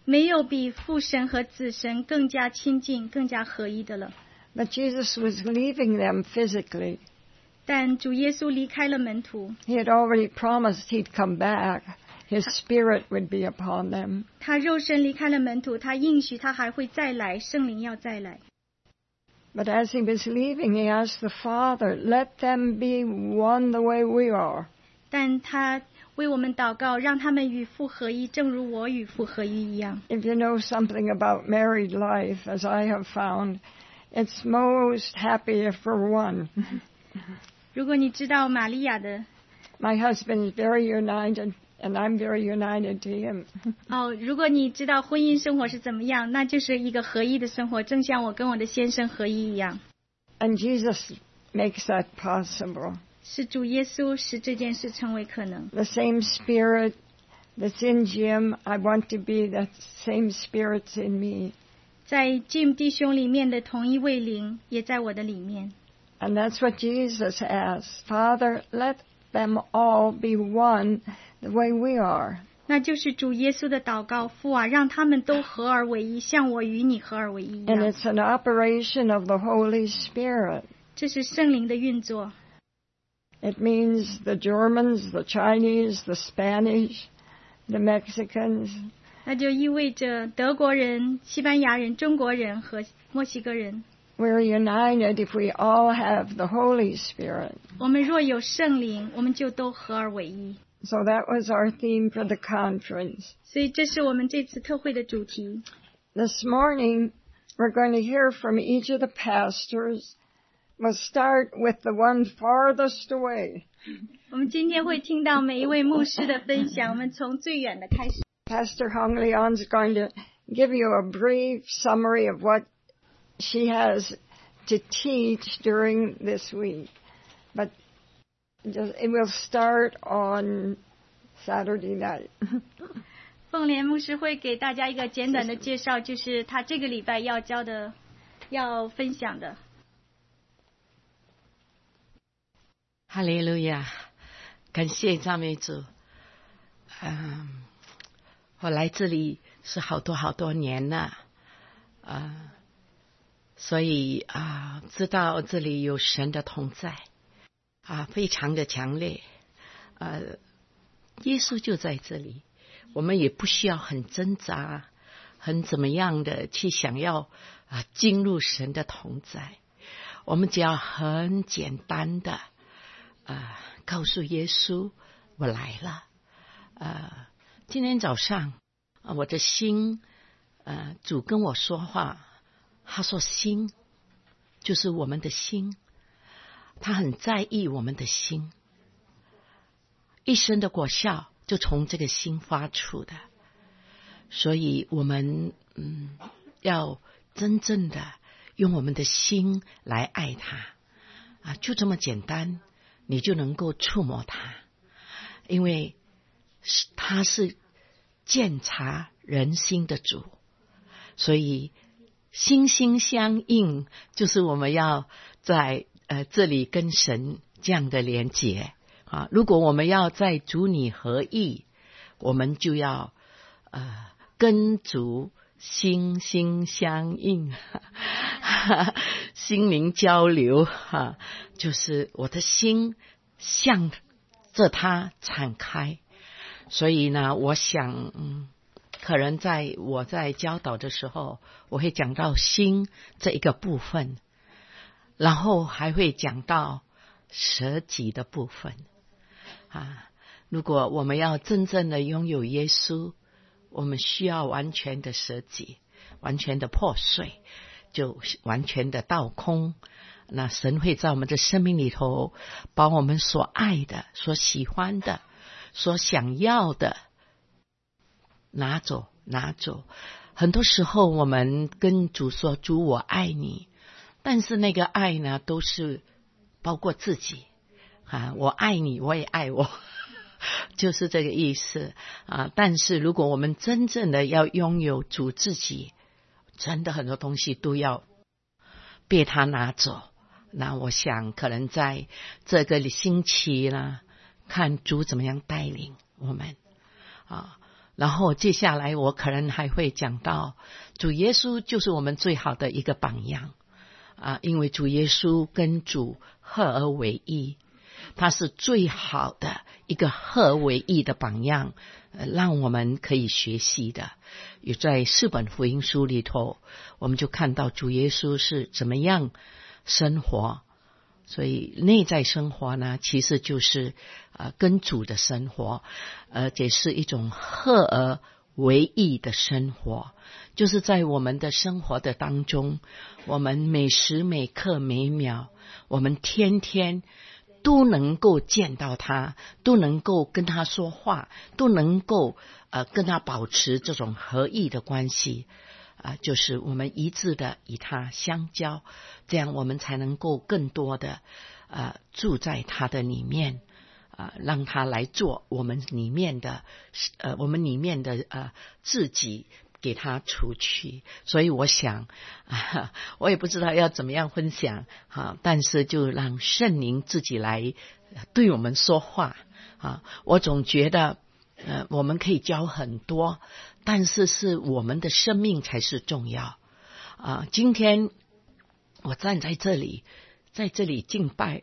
没有比父神和子神更加亲近、更加合一的了。 But Jesus was leaving them physically. 但主耶稣离开了门徒。 He had already promised he'd come back. His spirit would be upon them. 他肉身离开了门徒，他应许他还会再来，圣灵要再来。 But as he was leaving, he asked the Father, "Let them be one the way we are." 但他为我们祷告，让他们与父合一，正如我与父合一一样。 If you know something about married life, as I have found, it's most happy if we're one. 如果你知道玛利亚的 My husband is very united, and I'm very united to him. 哦，如果你知道婚姻生活是怎么样，那就是一个合一的生活，正像我跟我的先生合一一样。 And Jesus makes that possible. 是主耶稣使这件事成为可能。 The same spirit that's in Jim, I want to be that same spirit's in me. 在 Jim 弟兄里面的同一位灵，也在我的里面。 And that's what Jesus asked. Father, let them all be one the way we are. 那就是主耶稣的祷告，父啊，让他们都合而为一，像我与你合而为一一样。 And it's an operation of the Holy Spirit. 这是圣灵的运作。 It means the Germans, the Chinese, the Spanish, the Mexicans. 那就意味着德国人、西班牙人、中国人和墨西哥人。 We're united if we all have the Holy Spirit. 我们若有圣灵，我们就都合而为一。 So that was our theme for the conference. 所以这是我们这次特会的主题。 This morning, we're going to hear from each of the pastors. We'll start with the one farthest away. 我们今天会听到每一位牧师的分享，我们从最远的开始。 Pastor Hong Leon's going to give you a brief summary of what she has to teach during this week. But it will start on Saturday night. 凤莲牧师会给大家一个简短的介绍，就是他这个礼拜要教的、要分享的。 哈利路亚，感谢赞美主。嗯，我来这里是好多好多年了，啊，所以啊，知道这里有神的同在，啊，非常的强烈，啊，耶稣就在这里，我们也不需要很挣扎，很怎么样的去想要啊进入神的同在，我们只要很简单的。啊，告诉耶稣我来了。啊，今天早上啊，我的心，呃，主跟我说话，他说心就是我们的心，他很在意我们的心，一生的果效就从这个心发出的，所以我们嗯要真正的用我们的心来爱他啊，就这么简单。你就能够触摸他，因为他是鉴察人心的主，所以心心相印就是我们要在呃这里跟神这样的连结啊。如果我们要在主你合一，我们就要呃跟主心心相印，心灵交流哈，就是我的心向着他敞开。所以呢，我想，嗯，可能在我在教导的时候，我会讲到心这一个部分，然后还会讲到舍己的部分啊。如果我们要真正的拥有耶稣，我们需要完全的舍己，完全的破碎，就完全的倒空。那神会在我们的生命里头，把我们所爱的、所喜欢的、所想要的拿走，拿走。很多时候我们跟主说：“主，我爱你。”但是那个爱呢，都是包括自己啊，我爱你，我也爱我。就是这个意思啊！但是如果我们真正的要拥有主自己，真的很多东西都要被他拿走。那我想可能在这个星期呢，看主怎么样带领我们啊。 然后接下来我可能还会讲到主耶稣就是我们最好的一个榜样啊，因为主耶稣跟主合而为一，他是最好的一个合而为一的榜样，呃，让我们可以学习的。也在四本福音书里头，我们就看到主耶稣是怎么样生活。所以内在生活呢，其实就是呃跟主的生活，而且是一种合而为一的生活，就是在我们的生活的当中，我们每时每刻每秒，我们天天都能够见到他，都能够跟他说话，都能够呃跟他保持这种合一的关系啊、呃，就是我们一致的与他相交，这样我们才能够更多的呃住在他的里面啊、呃，让他来做我们里面的呃我们里面的呃自己，给他除去。所以我想、啊、我也不知道要怎么样分享、啊、但是就让圣灵自己来对我们说话、啊、我总觉得呃，我们可以教很多，但是是我们的生命才是重要啊！今天我站在这里，在这里敬拜，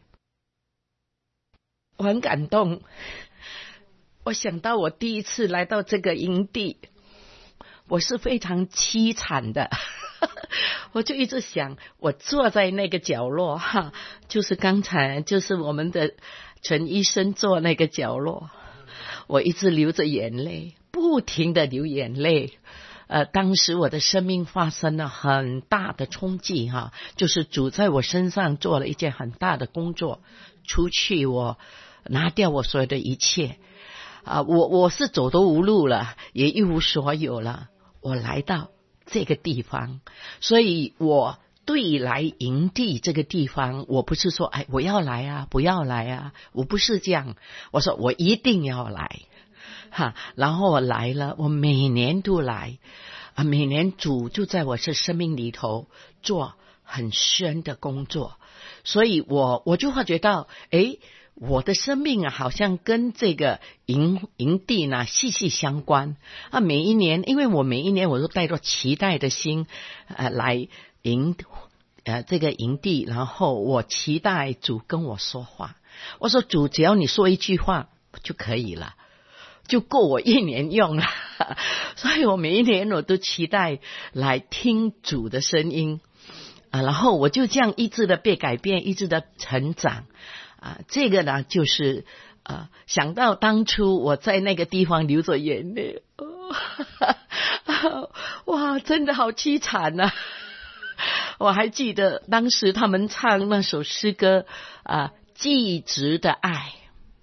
我很感动。我想到我第一次来到这个营地，我是非常凄惨的，我就一直想，我坐在那个角落哈，就是刚才就是我们的陈医生坐那个角落。我一直流着眼泪，不停的流眼泪。呃，当时我的生命发生了很大的冲击哈，就是主在我身上做了一件很大的工作，除去我，拿掉我所有的一切啊、呃，我我是走投无路了，也一无所有了。我来到这个地方，所以我对来营地这个地方，我不是说哎我要来啊不要来啊，我不是这样，我说我一定要来哈，然后我来了，我每年都来啊，每年主就在我这生命里头做很深的工作，所以我我就会觉得哎，我的生命啊好像跟这个营营地呢息息相关啊，每一年因为我每一年我都带着期待的心呃来营呃这个营地，然后我期待主跟我说话，我说主只要你说一句话就可以了，就够我一年用了所以我每一年我都期待来听主的声音啊，然后我就这样一直的被改变，一直的成长啊，这个呢就是呃想到当初我在那个地方流着眼泪、哦、哇真的好凄惨啊我还记得当时他们唱那首诗歌啊，既直的爱，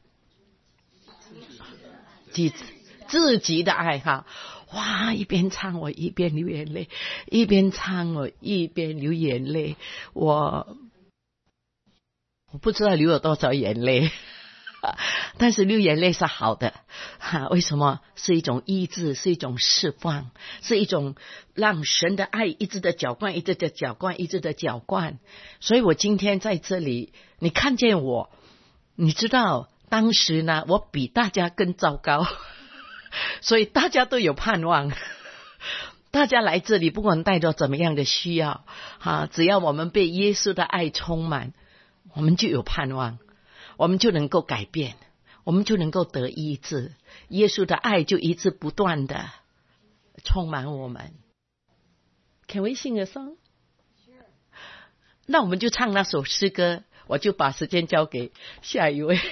自自己的爱哈，哇！一边唱我一边流眼泪，一边唱我一边流眼泪，我我不知道流了多少眼泪，但是流眼泪是好的哈。为什么？是一种医治，是一种释放，是一种让神的爱一直的浇灌，一直的浇灌，一直的浇灌。所以我今天在这里，你看见我，你知道当时呢，我比大家更糟糕，所以大家都有盼望。大家来这里，不管带着怎么样的需要，哈，只要我们被耶稣的爱充满，我们就有盼望，我们就能够改变，我们就能够得医治。耶稣的爱就一直不断的充满我们。Can we sing a song? 那我们就唱那首诗歌，我就把时间交给下一位。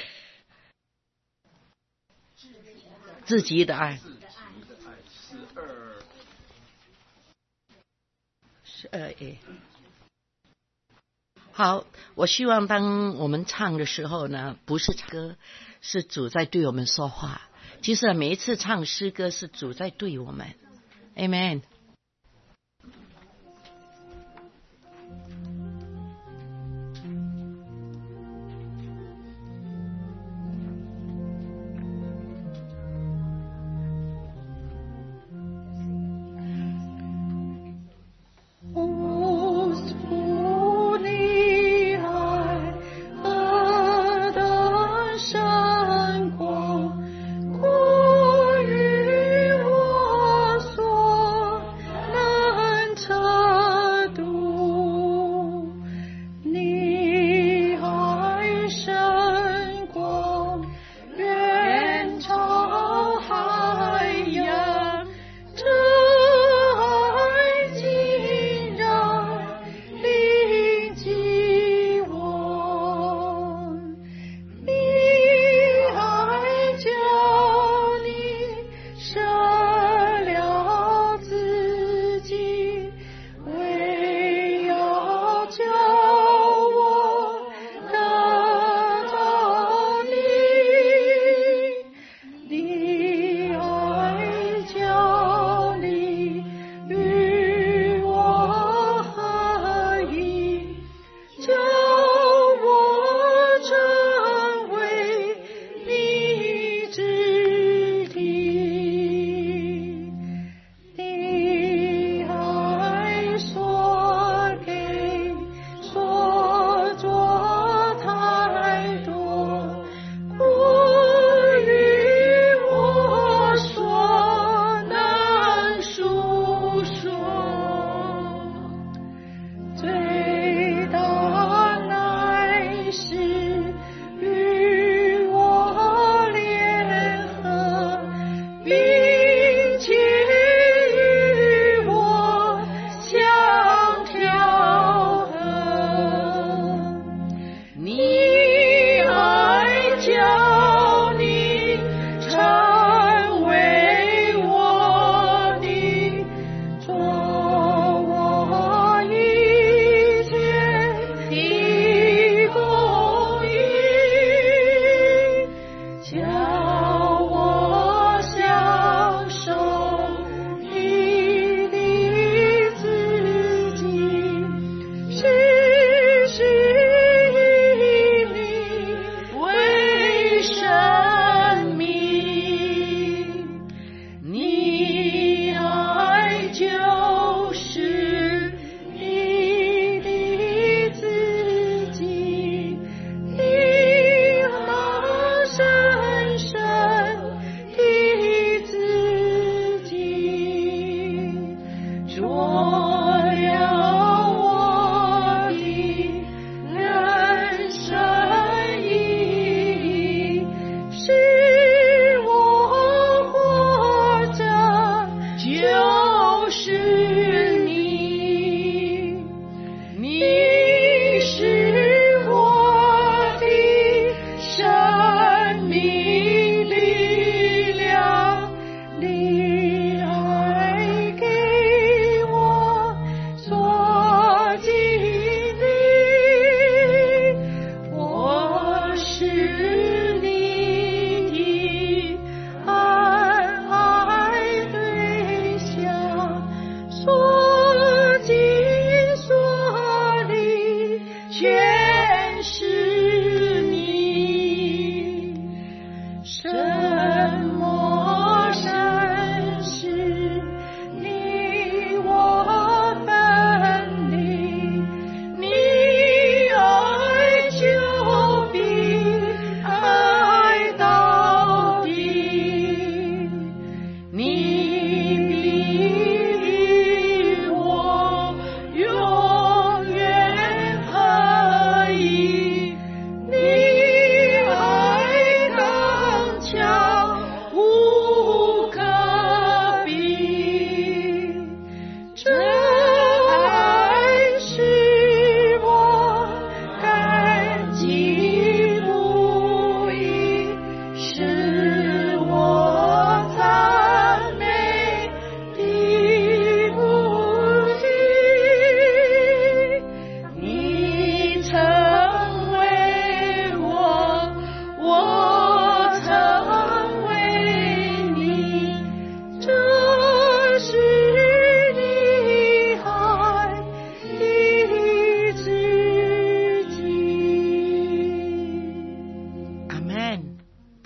自己的爱，十二 A。好，我希望当我们唱的时候呢，不是唱歌，是主在对我们说话。其实每一次唱诗歌是主在对我们 ，Amen。 过于我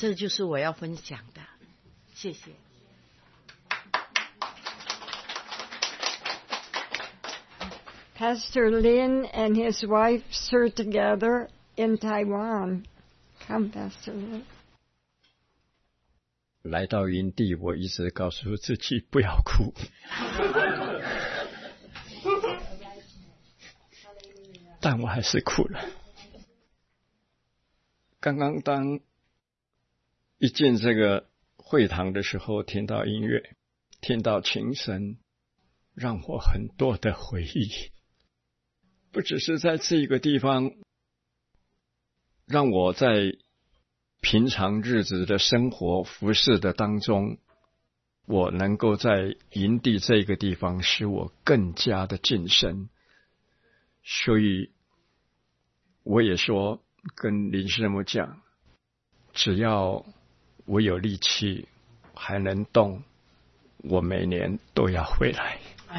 这就是我要分享的，谢谢。 Pastor Lin and his wife served together in Taiwan. Come, Pastor Lin. 来到营地，我一直告诉自己不要哭。但我还是哭了。刚刚当一进这个会堂的时候，听到音乐，听到琴声，让我很多的回忆。不只是在这个地方，让我在平常日子的生活服事的当中，我能够在营地这个地方使我更加的晋升。所以我也说跟林师母讲，只要我有力气还能动，我每年都要回来。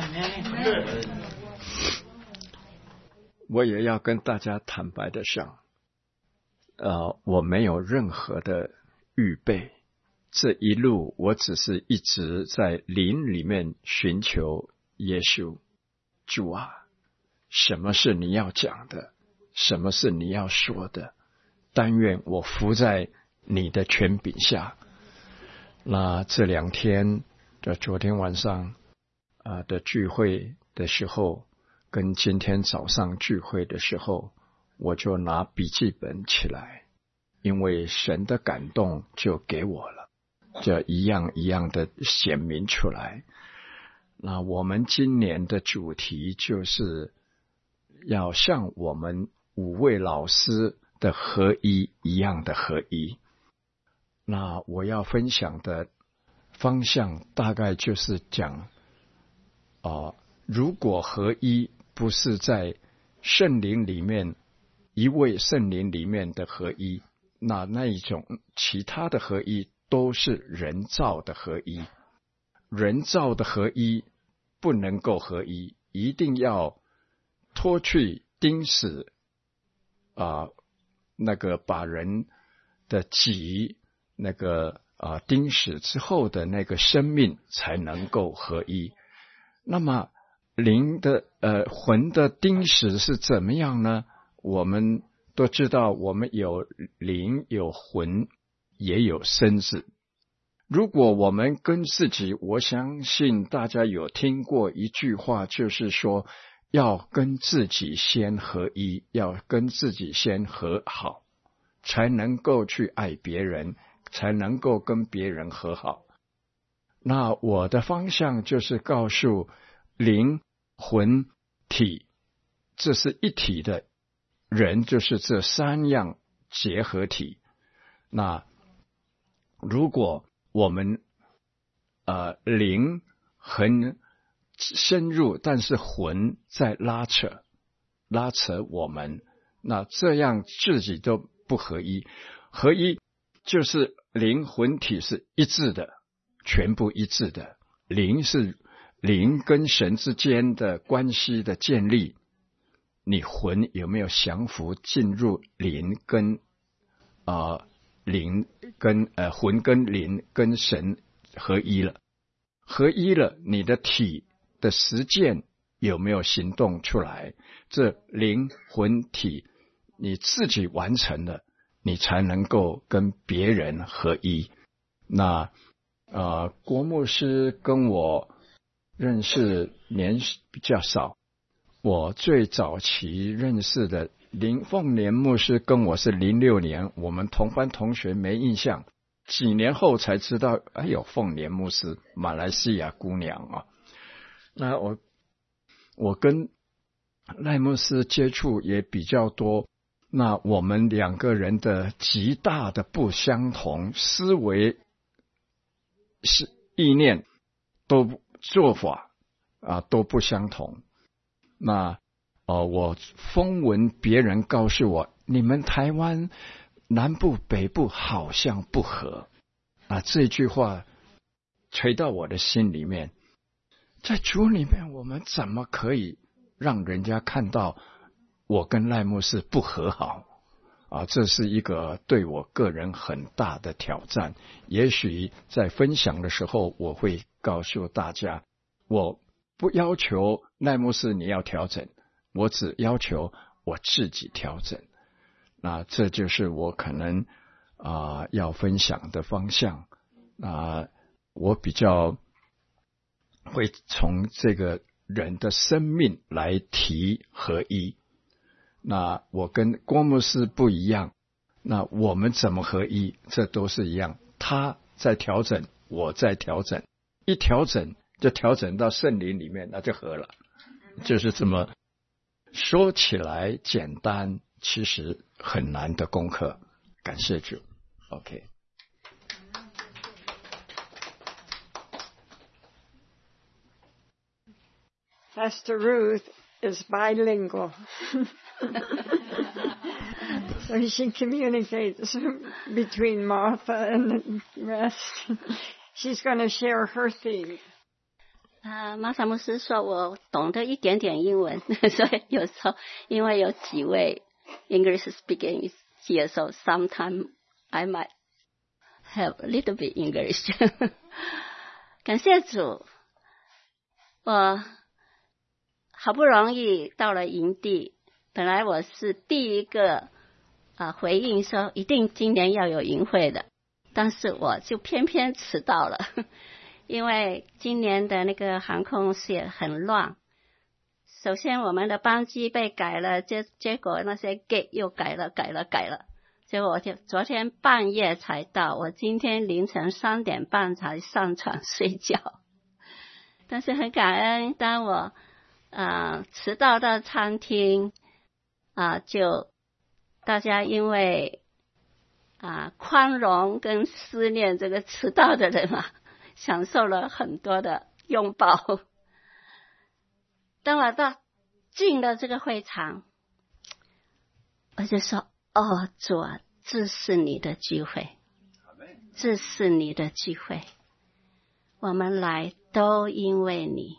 我也要跟大家坦白的讲，呃，我没有任何的预备，这一路我只是一直在灵里面寻求耶稣。主啊，什么是你要讲的，什么是你要说的，但愿我服在你的权柄下。那这两天的昨天晚上啊、呃、的聚会的时候，跟今天早上聚会的时候，我就拿笔记本起来，因为神的感动就给我了，就一样一样的显明出来。那我们今年的主题就是要像我们五位老师的合一一样的合一。那我要分享的方向大概就是讲啊、呃，如果合一不是在圣灵里面一位圣灵里面的合一，那那一种其他的合一都是人造的合一。人造的合一不能够合一，一定要脱去钉死啊、呃，那个把人的己那个啊、呃、钉死之后的那个生命才能够合一。那么灵的呃魂的钉死是怎么样呢？我们都知道，我们有灵有魂也有身子。如果我们跟自己，我相信大家有听过一句话，就是说要跟自己先合一，要跟自己先和好，才能够去爱别人，才能够跟别人和好。那我的方向就是告诉灵魂体，这是一体的，人就是这三样结合体。那如果我们呃灵很深入，但是魂在拉扯拉扯我们，那这样自己都不合一。合一就是灵魂体是一致的，全部一致的。灵是灵跟神之间的关系的建立，你魂有没有降服进入灵跟呃灵跟呃魂跟灵跟神合一了？合一了，你的体的实践有没有行动出来？这灵魂体你自己完成了，你才能够跟别人合一。那呃，郭牧师跟我认识年比较少，我最早期认识的林凤莲牧师跟我是零六年，我们同班同学没印象，几年后才知道，哎呦，凤莲牧师，马来西亚姑娘啊。那我我跟赖牧师接触也比较多，那我们两个人的极大的不相同，思维是意念都做法啊都不相同。那呃，我风闻别人告诉我，你们台湾南部北部好像不合啊，这句话垂到我的心里面。在主里面，我们怎么可以让人家看到我跟赖牧师不和好啊，这是一个对我个人很大的挑战。也许在分享的时候，我会告诉大家，我不要求赖牧师你要调整，我只要求我自己调整。那这就是我可能啊、呃、要分享的方向。啊、呃，我比较会从这个人的生命来提合一。那我跟郭牧师不一样，那我们怎么合一？这都是一样，他在调整，我在调整，一调整就调整到圣灵里面，那就合了。就是这么说起来简单，其实很难的功课。感谢主。 OK。 Pastor Ruth is bilingual. So she communicates between Martha and the rest. She's going to share her theme. 啊，马萨牧师说我懂得一点点英文，所以有时候因为有几位 English speaking here, so sometimes I might have a little bit English. 感谢主，我好不容易到了营地，本来我是第一个啊回应说一定今年要有营会的，但是我就偏偏迟到了。因为今年的那个航空线很乱，首先我们的班机被改了，结结果那些 gate 又改了改了改了，结果我就昨天半夜才到，我今天凌晨三点半才上床睡觉。但是很感恩，当我呃迟到到餐厅啊、呃，就大家因为啊、呃、宽容跟思念这个迟到的人啊，享受了很多的拥抱。当我到进了这个会场，我就说：“哦，主啊，这是你的机会，这是你的机会，我们来都因为你。”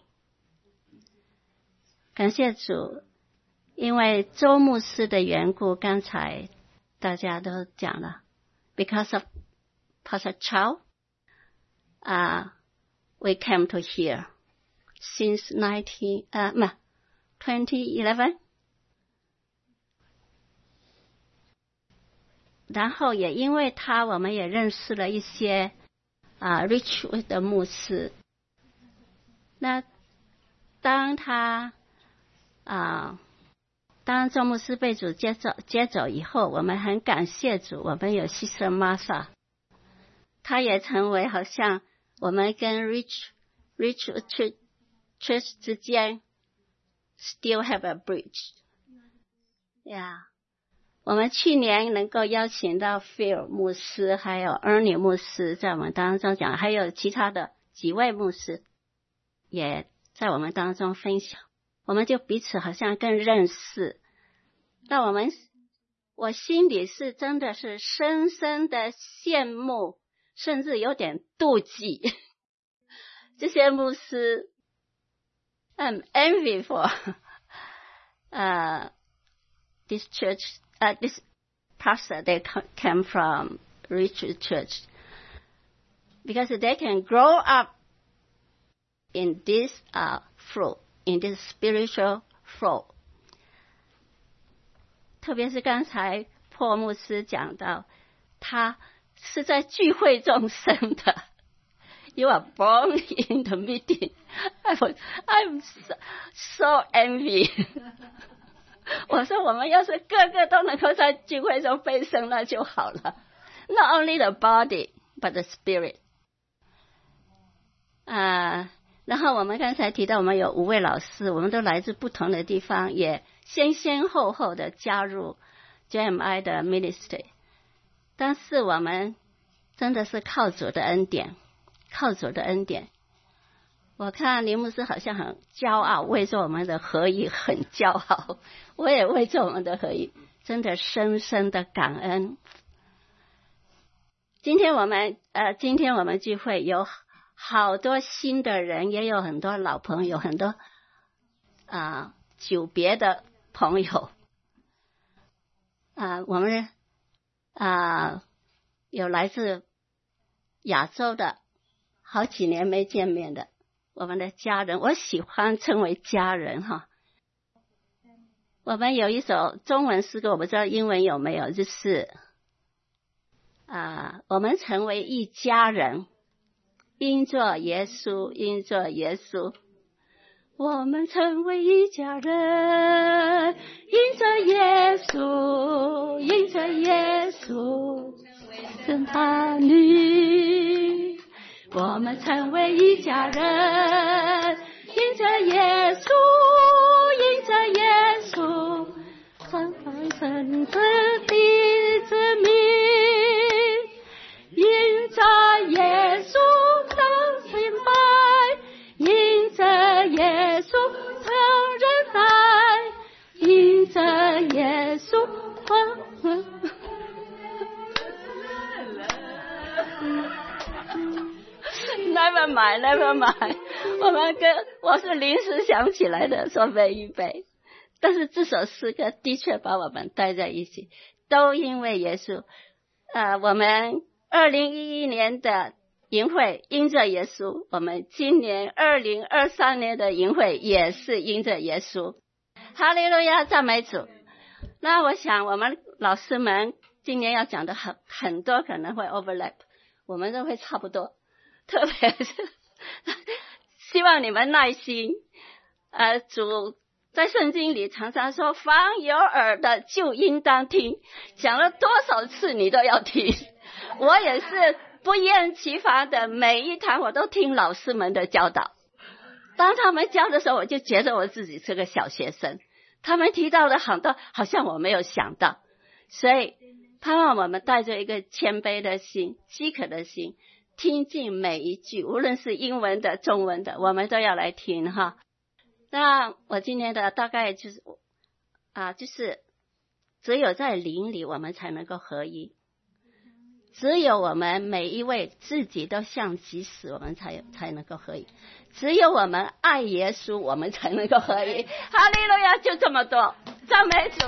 感谢主，因为周牧师的缘故，刚才大家都讲了 ，because of Pastor Chow。Uh, we came to here since nineteen, uh, twenty eleven. 然后也因为他，我们也认识了一些啊、uh, Richwood 的牧师。那当他啊、uh, 当周牧师被主接走接走以后，我们很感谢主，我们有 Sister Martha， 他也成为好像我们跟 Rich Rich Church, Church 之间 still have a bridge. Yeah. 我们去年能够邀请到 Phil 牧师还有 Ernie 牧师在我们当中讲，还有其他的几位牧师也在我们当中分享，我们就彼此好像更认识。那我们我心里是真的是深深的羡慕，甚至有点妒忌这些牧师。I'm envy for uh, this church, uh, this pastor, they came from Richwood Church, because they can grow up in this uh, flow, in this spiritual flow. 特别是刚才破牧师讲到，他是在聚会中生的。You are born in the meeting. I was, I'm so, so envy. 我说我们要是个个都能够在聚会中被生，那就好了。Not only the body, but the spirit. 啊、uh, 然后我们刚才提到，我们有五位老师，我们都来自不同的地方，也先先后后的加入 J M I 的 ministry。但是我们真的是靠主的恩典。靠主的恩典，我看林牧师好像很骄傲，为着我们的合一很骄傲，我也为着我们的合一真的深深的感恩。今天我们呃，今天我们聚会有好多新的人，也有很多老朋友，很多啊、呃、久别的朋友啊、呃，我们啊、呃，有来自亚洲的，好几年没见面的我们的家人，我喜欢称为家人哈。我们有一首中文诗歌，我不知道英文有没有，就是啊、呃，我们成为一家人，因着耶稣，因着耶稣，我们成为一家人，因着耶稣，因着耶稣，跟他女，我们成为一家人，因着耶稣，因着耶稣，传传神子的子民，因着耶稣当明白，因着耶稣常忍耐，因着耶稣Never mind, never mind 我们跟我是临时想起来的，说没预备，但是这首诗歌的确把我们带在一起，都因为耶稣。呃，我们二零一一年的营会因着耶稣，我们今年二零二三年的营会也是因着耶稣。哈利路亚，赞美主。那我想我们老师们今年要讲的很很多可能会 overlap， 我们都会差不多，特别是希望你们耐心。呃，主在圣经里常常说，凡有耳的就应当听，讲了多少次你都要听。我也是不厌其烦的，每一堂我都听老师们的教导。当他们教的时候，我就觉得我自己是个小学生，他们提到的很多好像我没有想到，所以盼望我们带着一个谦卑的心，饥渴的心，听进每一句，无论是英文的中文的，我们都要来听哈。那我今天的大概就是啊，就是只有在灵里我们才能够合一，只有我们每一位自己都像己死，我们才才能够合一，只有我们爱耶稣，我们才能够合一。哈利路亚，就这么多，赞美主。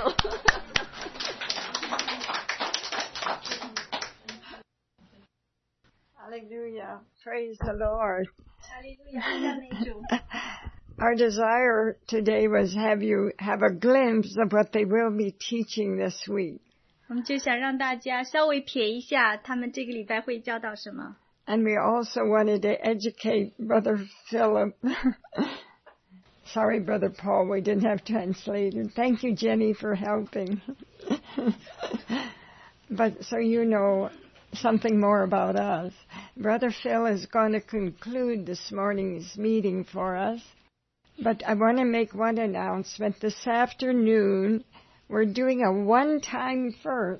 Hallelujah. Praise the Lord. Hallelujah. Our desire today was have you have a glimpse of what they will be teaching this week. 我们就想让大家稍微瞥一下他们这个礼拜会教导什么。 And we also wanted to educate Brother Philip. Sorry, Brother Paul, we didn't have translated. Thank you, Jenny, for helping. But so you know something more about us. Brother Phil is going to conclude this morning's meeting for us. But I want to make one announcement. This afternoon, we're doing a one-time first.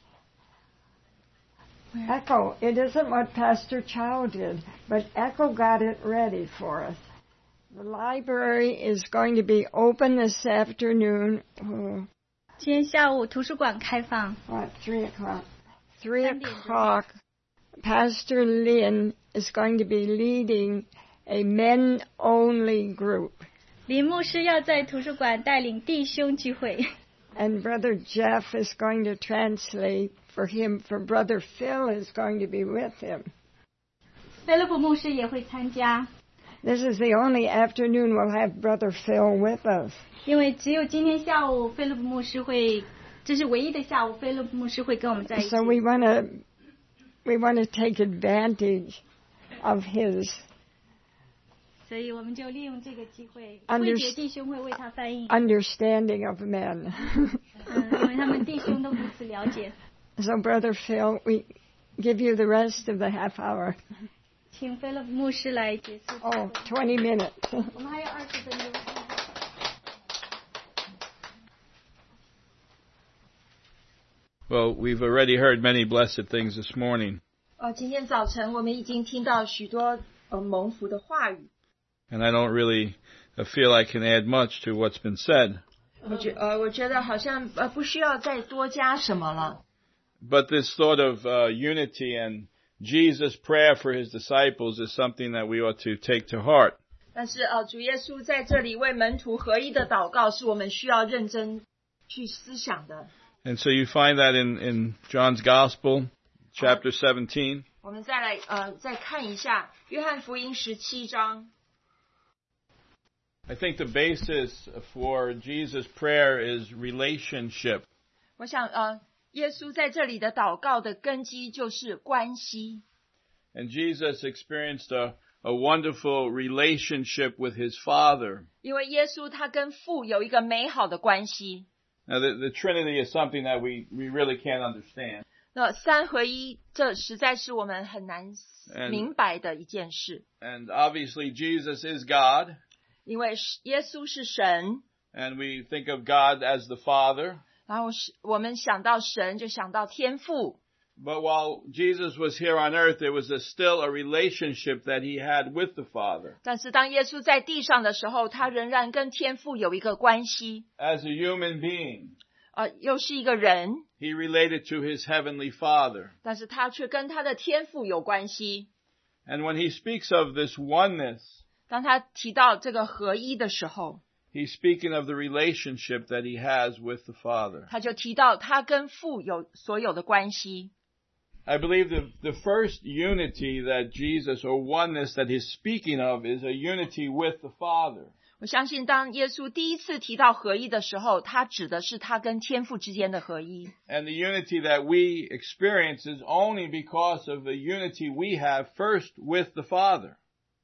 Where? Echo. It isn't what Pastor Chow did, but Echo got it ready for us. The library is going to be open this afternoon. Oh. 今天下午图书馆开放。 What, three o'clock? Three o'clock. Pastor Lin is going to be leading a men-only group. 林牧师要在图书馆带领弟兄聚会。 And Brother Jeff is going to translate for him, for Brother Phil is going to be with him. 菲利普牧师也会参加。 This is the only afternoon we'll have Brother Phil with us. 因为只有今天下午菲利普牧师会，这是唯一的下午菲利普牧师会跟我们在一起。 So we want to, we want to take advantage of his. 所以我们就利用这个机会，慧姐弟兄会为他翻译。 Understanding of men. 嗯，因为他们弟兄都彼此了解。 So Brother Phil, we give you the rest of the half hour. 请菲利普牧师来结束。 Oh, twenty minutes. 我们还有二十分钟。 Well, we've already heard many blessed things this morning. 哦，今天早晨我们已经听到许多呃蒙福的话语。 And I don't really feel I can add much to what's been said. 我觉呃，我觉得好像呃不需要再多加什么了。 But this thought of uh, unity and Jesus' prayer for his disciples is something that we ought to take to heart. 但是呃，主耶稣在这里为门徒合一的祷告，是我们需要认真去思想的。 And so you find that in, in John's Gospel, chapter seventeen. 我们再来呃再看一下约翰福音十七章。 I think the basis for Jesus' prayer is relationship. 我想呃耶稣在这里的祷告的根基就是关系。 And Jesus experienced a, a wonderful relationship with his Father. 因为耶稣他跟父有一个美好的关系。 Now the, the Trinity is something that we, we really can't understand. 那三合一这实在是我们很难明白的一件事。 And obviously Jesus is God. 因为耶稣是神。 And we think of God as the Father. 然后我们想到神就想到天父。 But while Jesus was here on earth, there was a, still a relationship that he had with the Father. 但是当耶稣在地上的时候，他仍然跟天父有一个关系。 As a human being. 呃，又是一个人。 He related to his heavenly Father. 但是他却跟他的天父有关系。 And when he speaks of this oneness, 当他提到这个合一的时候， he's speaking of the relationship that he has with the Father. 他就提到他跟父有所有的关系。 I believe the, the first unity that Jesus, or oneness that he's speaking of, is a unity with the Father. 我相信当耶稣第一次提到合一的时候，他指的是他跟天父之间的合一。 And the unity that we experience is only because of the unity we have first with the Father.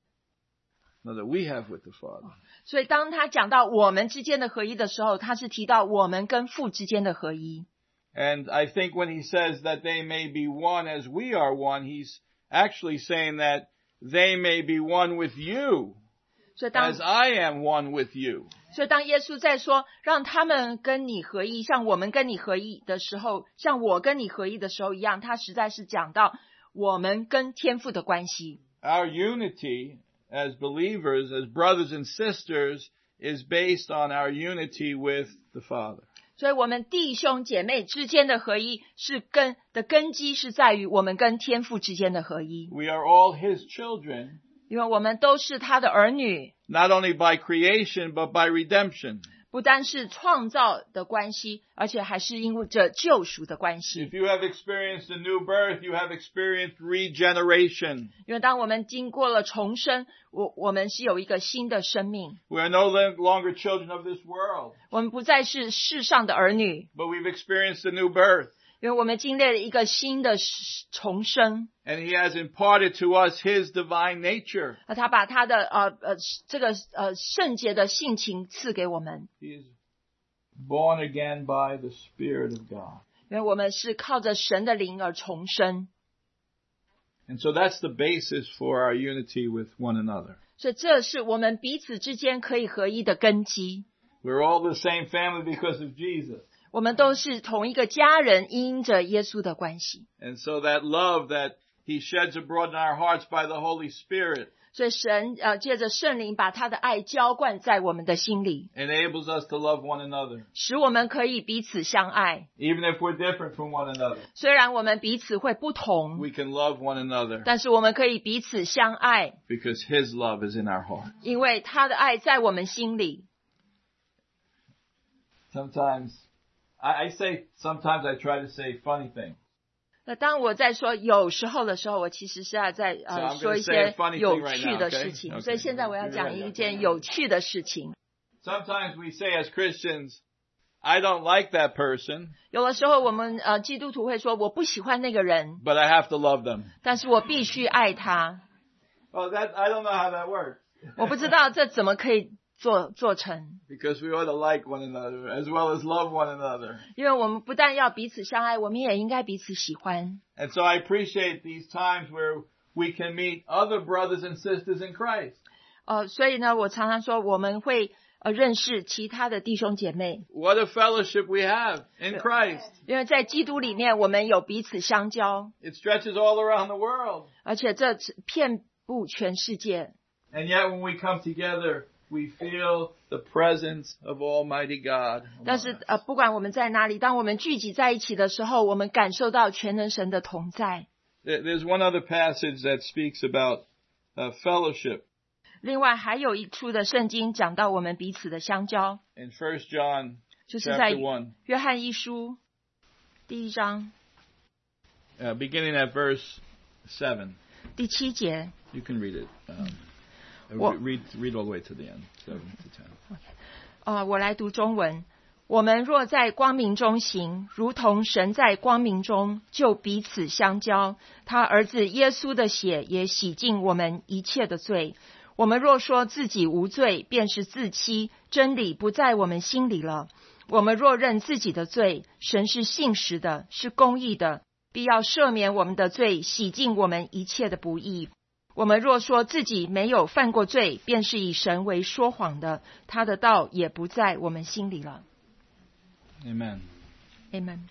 No, that we have with the Father. 所以当他讲到我们之间的合一的时候，他是提到我们跟父之间的合一。 And I think when he says that they may be one as we are one, he's actually saying that they may be one with you as I am one with you. 所以当耶稣在说让他们跟你合一，像我们跟你合一的时候，像我跟你合一的时候一样，他实在是讲到我们跟天父的关系。 Our unity as believers, as brothers and sisters, is based on our unity with the Father. 所以我们弟兄姐妹之间的合一是根的根基是在于我们跟天父之间的合一。 We are all his children. 因为我们都是他的儿女。 Not only by creation, but by redemption. 不单是创造的关系，而且还是因为这救赎的关系。 If you have experienced a new birth, you have experienced regeneration. 因为当我们经过了重生，我我们是有一个新的生命。 We are no longer children of this world. 我们不再是世上的儿女。 But we've experienced a new birth. 因为我们经历了一个新的重生。 And he has imparted to us his divine nature. 他把他的呃呃这个呃圣洁的性情赐给我们。 He is born again by the Spirit of God. 因为我们是靠着神的灵而重生。 And so that's the basis for our unity with one another. 所以这是我们彼此之间可以合一的根基。 We're all the same family because of Jesus. 我们都是同一个家人，因着耶稣的关系。 And so that love that he sheds abroad in our hearts by the Holy Spirit. 所以神呃借着圣灵把他的爱浇灌在我们的心里， enables us to love one another. 使我们可以彼此相爱。 Even if we're different from one another. 虽然我们彼此会不同， We can love one another. 但是我们可以彼此相爱， Because his love is in our heart. 因为他的爱在我们心里。 Sometimes, I, I say, sometimes I try to say funny things. 那当我在说有时候的时候，我其实是要在呃 So 说一些有趣的事情， right now, okay? 所以现在我要讲一件有趣的事情。 Sometimes we say as Christians, I don't like that person. 有的时候我们呃基督徒会说我不喜欢那个人， But I have to love them. 但是我必须爱他。 Well, that, I don't know how that works. 我不知道这怎么可以做做成。 Because we ought to like one another as well as love one another. 因为我们不但要彼此相爱，我们也应该彼此喜欢。 And so I appreciate these times where we can meet other brothers and sisters in Christ. 呃，所以呢，我常常说我们会呃认识其他的弟兄姐妹。 What a fellowship we have in Christ. 因为在基督里面，我们有彼此相交。 It stretches all around the world. 而且这遍布全世界。 And yet when we come together, we feel the presence of Almighty God. 但是呃，不管我们在哪里，当我们聚集在一起的时候，我们感受到全能神的同在。 There's one other passage that speaks about uh, fellowship. 另外还有一处的圣经讲到我们彼此的相交。 In First John 就是在 chapter one. 约翰一书第一章 uh, beginning at verse seven. 第七节。 You can read it. Um, Well- read, read all the way to the end, seven to ten. 呃，我来读中文。我们若在光明中行，如同神在光明中，就彼此相交。他儿子耶稣的血也洗净我们一切的罪。我们若说自己无罪，便是自欺，真理不在我们心里了。我们若认自己的罪，神是信实的，是公义的，必要赦免我们的罪，洗净我们一切的不义。我们若说自己没有犯过罪，便是以神为说谎的，他的道也不在我们心里了。 Amen. Amen.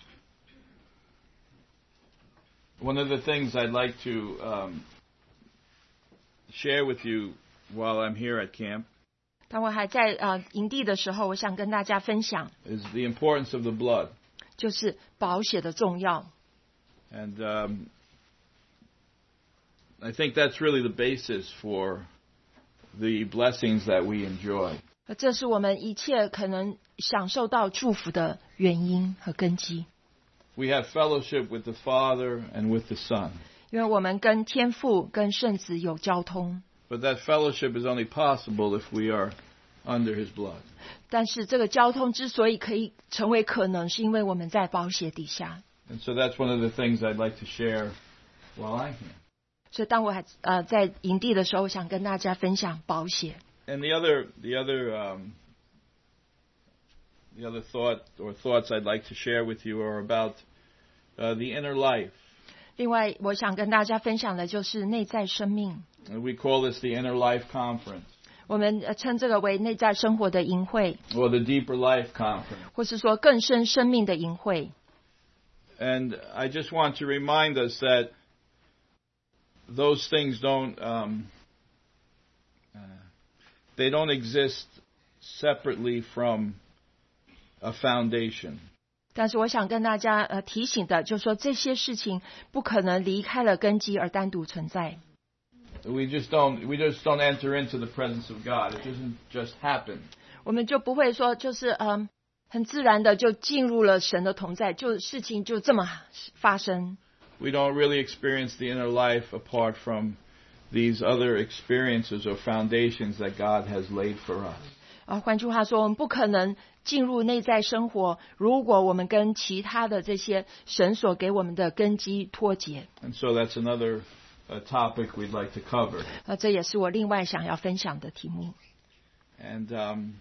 One of the things I'd like to um, share with you while I'm here at camp 当我还在呃营地的时候，我想跟大家分享， is the importance of the blood. 就是宝血的重要。 And um, I think that's really the basis for the blessings that we enjoy. 这是我们一切可能享受到祝福的原因和根基。 We have fellowship with the Father and with the Son. 因为我们跟天父、跟圣子有交通， But that fellowship is only possible if we are under His blood. 但是这个交通之所以可以成为可能，是因为我们在宝血底下。 And so that's one of the things I'd like to share while I'm here. 所以当我还呃在营地的时候，我想跟大家分享宝血。 And the other, the other, um, the other thought or thoughts I'd like to share with you are about uh, the inner life. 另外，我想跟大家分享的就是内在生命。 And we call this the Inner Life Conference 我们呃称这个为内在生活的营会， or the Deeper Life Conference. 或是说更深生命的营会。 And I just want to remind us that those things don't, um, uh, they don't exist separately from a foundation. 但是我想跟大家呃提醒的，就是说这些事情不可能离开了根基而单独存在。 We just don't, we just don't enter into the presence of God. It doesn't just happen. 我们就不会说就是嗯很自然的就进入了神的同在，就事情就这么发生。 We don't really experience the inner life apart from these other experiences or foundations that God has laid for us. 啊，换句话说，我们不可能进入内在生活，如果我们跟其他的这些神所给我们的根基脱节。 And so that's another uh, topic we'd like to cover. 啊，这也是我另外想要分享的题目。 And um,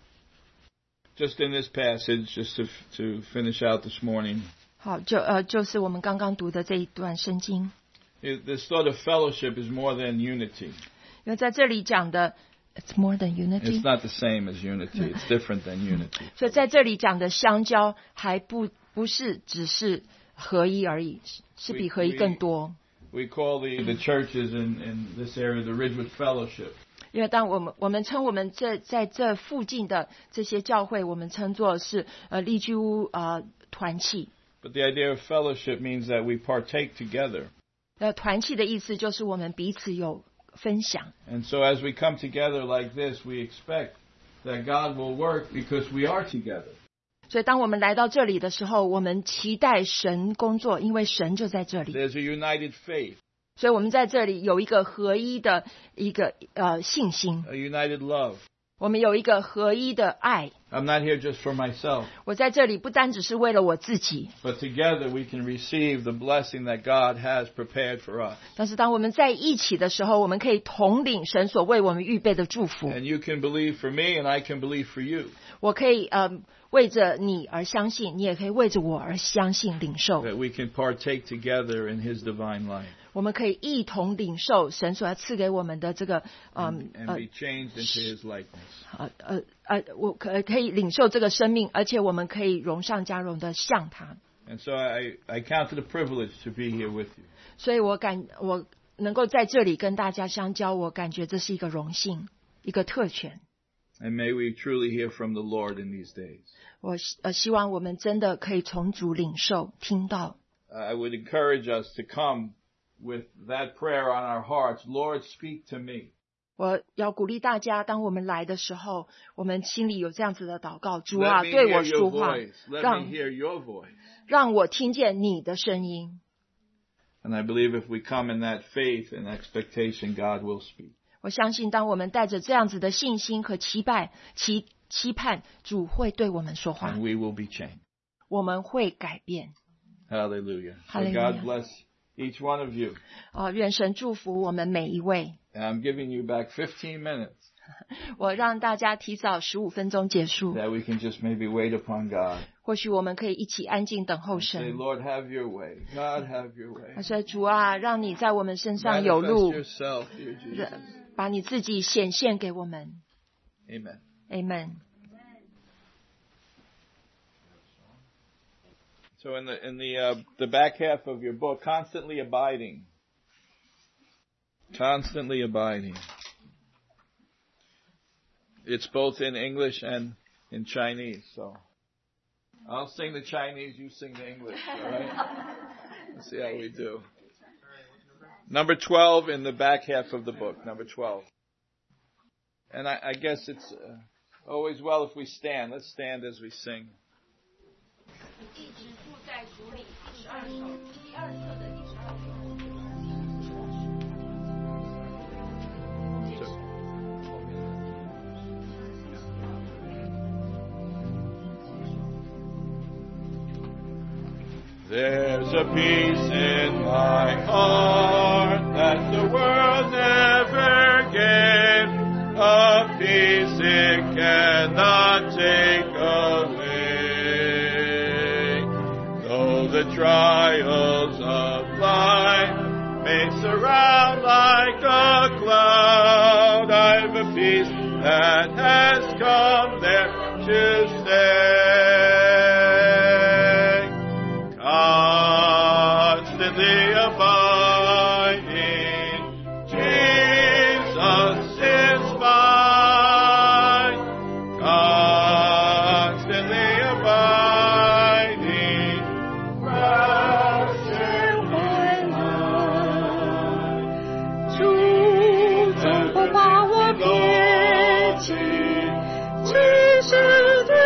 just in this passage, just to, to finish out this morning, 好，就呃就是我们刚刚读的这一段圣经， it, this thought of fellowship is more than unity. 因为在这里讲的 ，it's more than unity， It's not the same as unity. It's different than unity. 所以在这里讲的相交还不不是只是合一而已，是是比合一更多。 We call the, the churches in, in this area the Ridgewood Fellowship. 因为当我们我们称我们这在这附近的这些教会，我们称作是呃利居屋呃团契。 But the idea of fellowship means that we partake together. 呃，团契的意思就是我们彼此有分享。 And so as we come together like this, we expect that God will work because we are together. 所以当我们来到这里的时候，我们期待神工作，因为神就在这里。 There's a united faith, 所以我们在这里有一个合一的一个呃信心， a united love. 我们有一个合一的爱。 I'm not here just for myself, 我在这里不单只是为了我自己， but together we can receive the blessing that God has prepared for us. 但是当我们在一起的时候，我们可以统领神所为我们预备的祝福。 And you can believe for me and I can believe for you. 我可以呃为着你而相信，你也可以为着我而相信领受。 That we can partake together in His divine life. 我们可以一同领受神所要赐给我们的这个嗯 And 呃 be changed into His likeness. 呃呃呃，我可可以领受这个生命，而且我们可以荣上加荣的像他。 And so I, I count it a privilege to be here with you. 所以我感我能够在这里跟大家相交，我感觉这是一个荣幸，一个特权。 And may we truly hear from the Lord in these days. 我呃希望我们真的可以从主领受听到。 I would encourage us to come with that prayer on our hearts. Lord, speak to me. 我要鼓励大家，当我们来的时候，我们心里有这样子的祷告，主啊，对我说话，让让我听见你的声音。 And I believe if we come in that faith and expectation, God will speak. 我相信当我们带着这样子的信心和期盼期期盼，主会对我们说话。 And we will be changed. 我们会改变。 Hallelujah. So Hallelujah. God bless each one of you. 哦，愿神祝福我们每一位。 And I'm giving you back fifteen minutes. 我让大家提早十五分钟结束。 That we can just maybe wait upon God. 或许我们可以一起安静等候 Say, 神。 Lord, have your way. God, have your way. 他说：“主啊，让你在我们身上有路， Manifest yourself, dear Jesus. 把你自己显现给我们。” Amen. Amen. So in the in the uh, the back half of your book, constantly abiding. Constantly abiding. It's both in English and in Chinese, so I'll sing the Chinese, you sing the English, all right? Let's see how we do. Number twelve in the back half of the book, number twelve. And I, I guess it's uh, always well if we stand. Let's stand as we sing. There's a peace in my heart that the world never gave, a peace it cannot take away. Though the trials of life may surround like a cloud, I've a peace that has come there to stay. Constantly abiding, Jesus is mine. Constantly abiding, rapture my mind. 主怎不把我撇弃，其实对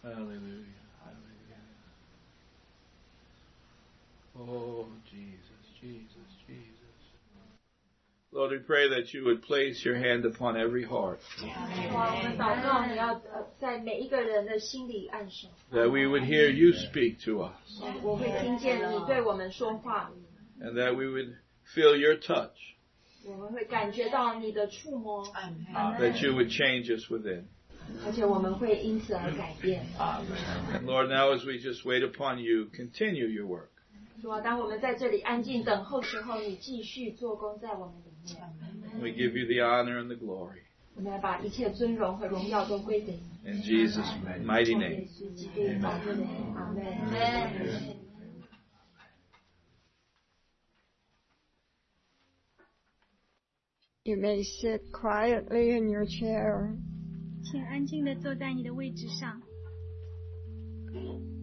Hallelujah. Hallelujah. Oh, Jesus, Jesus, Jesus. Lord, we pray that you would place your hand upon every heart. That we would hear you speak to us. And that we would feel your touch. That you would change us within. And Lord, now as we just wait upon you, continue your work. 主啊，当我们在这里安静等候时候，你继续做工在我们里面。 We give you the honor and the glory. 我们要把一切尊荣和荣耀都归给你。 In Jesus' mighty name. Amen. You may sit quietly in your chair. 请安静地坐在你的位置上。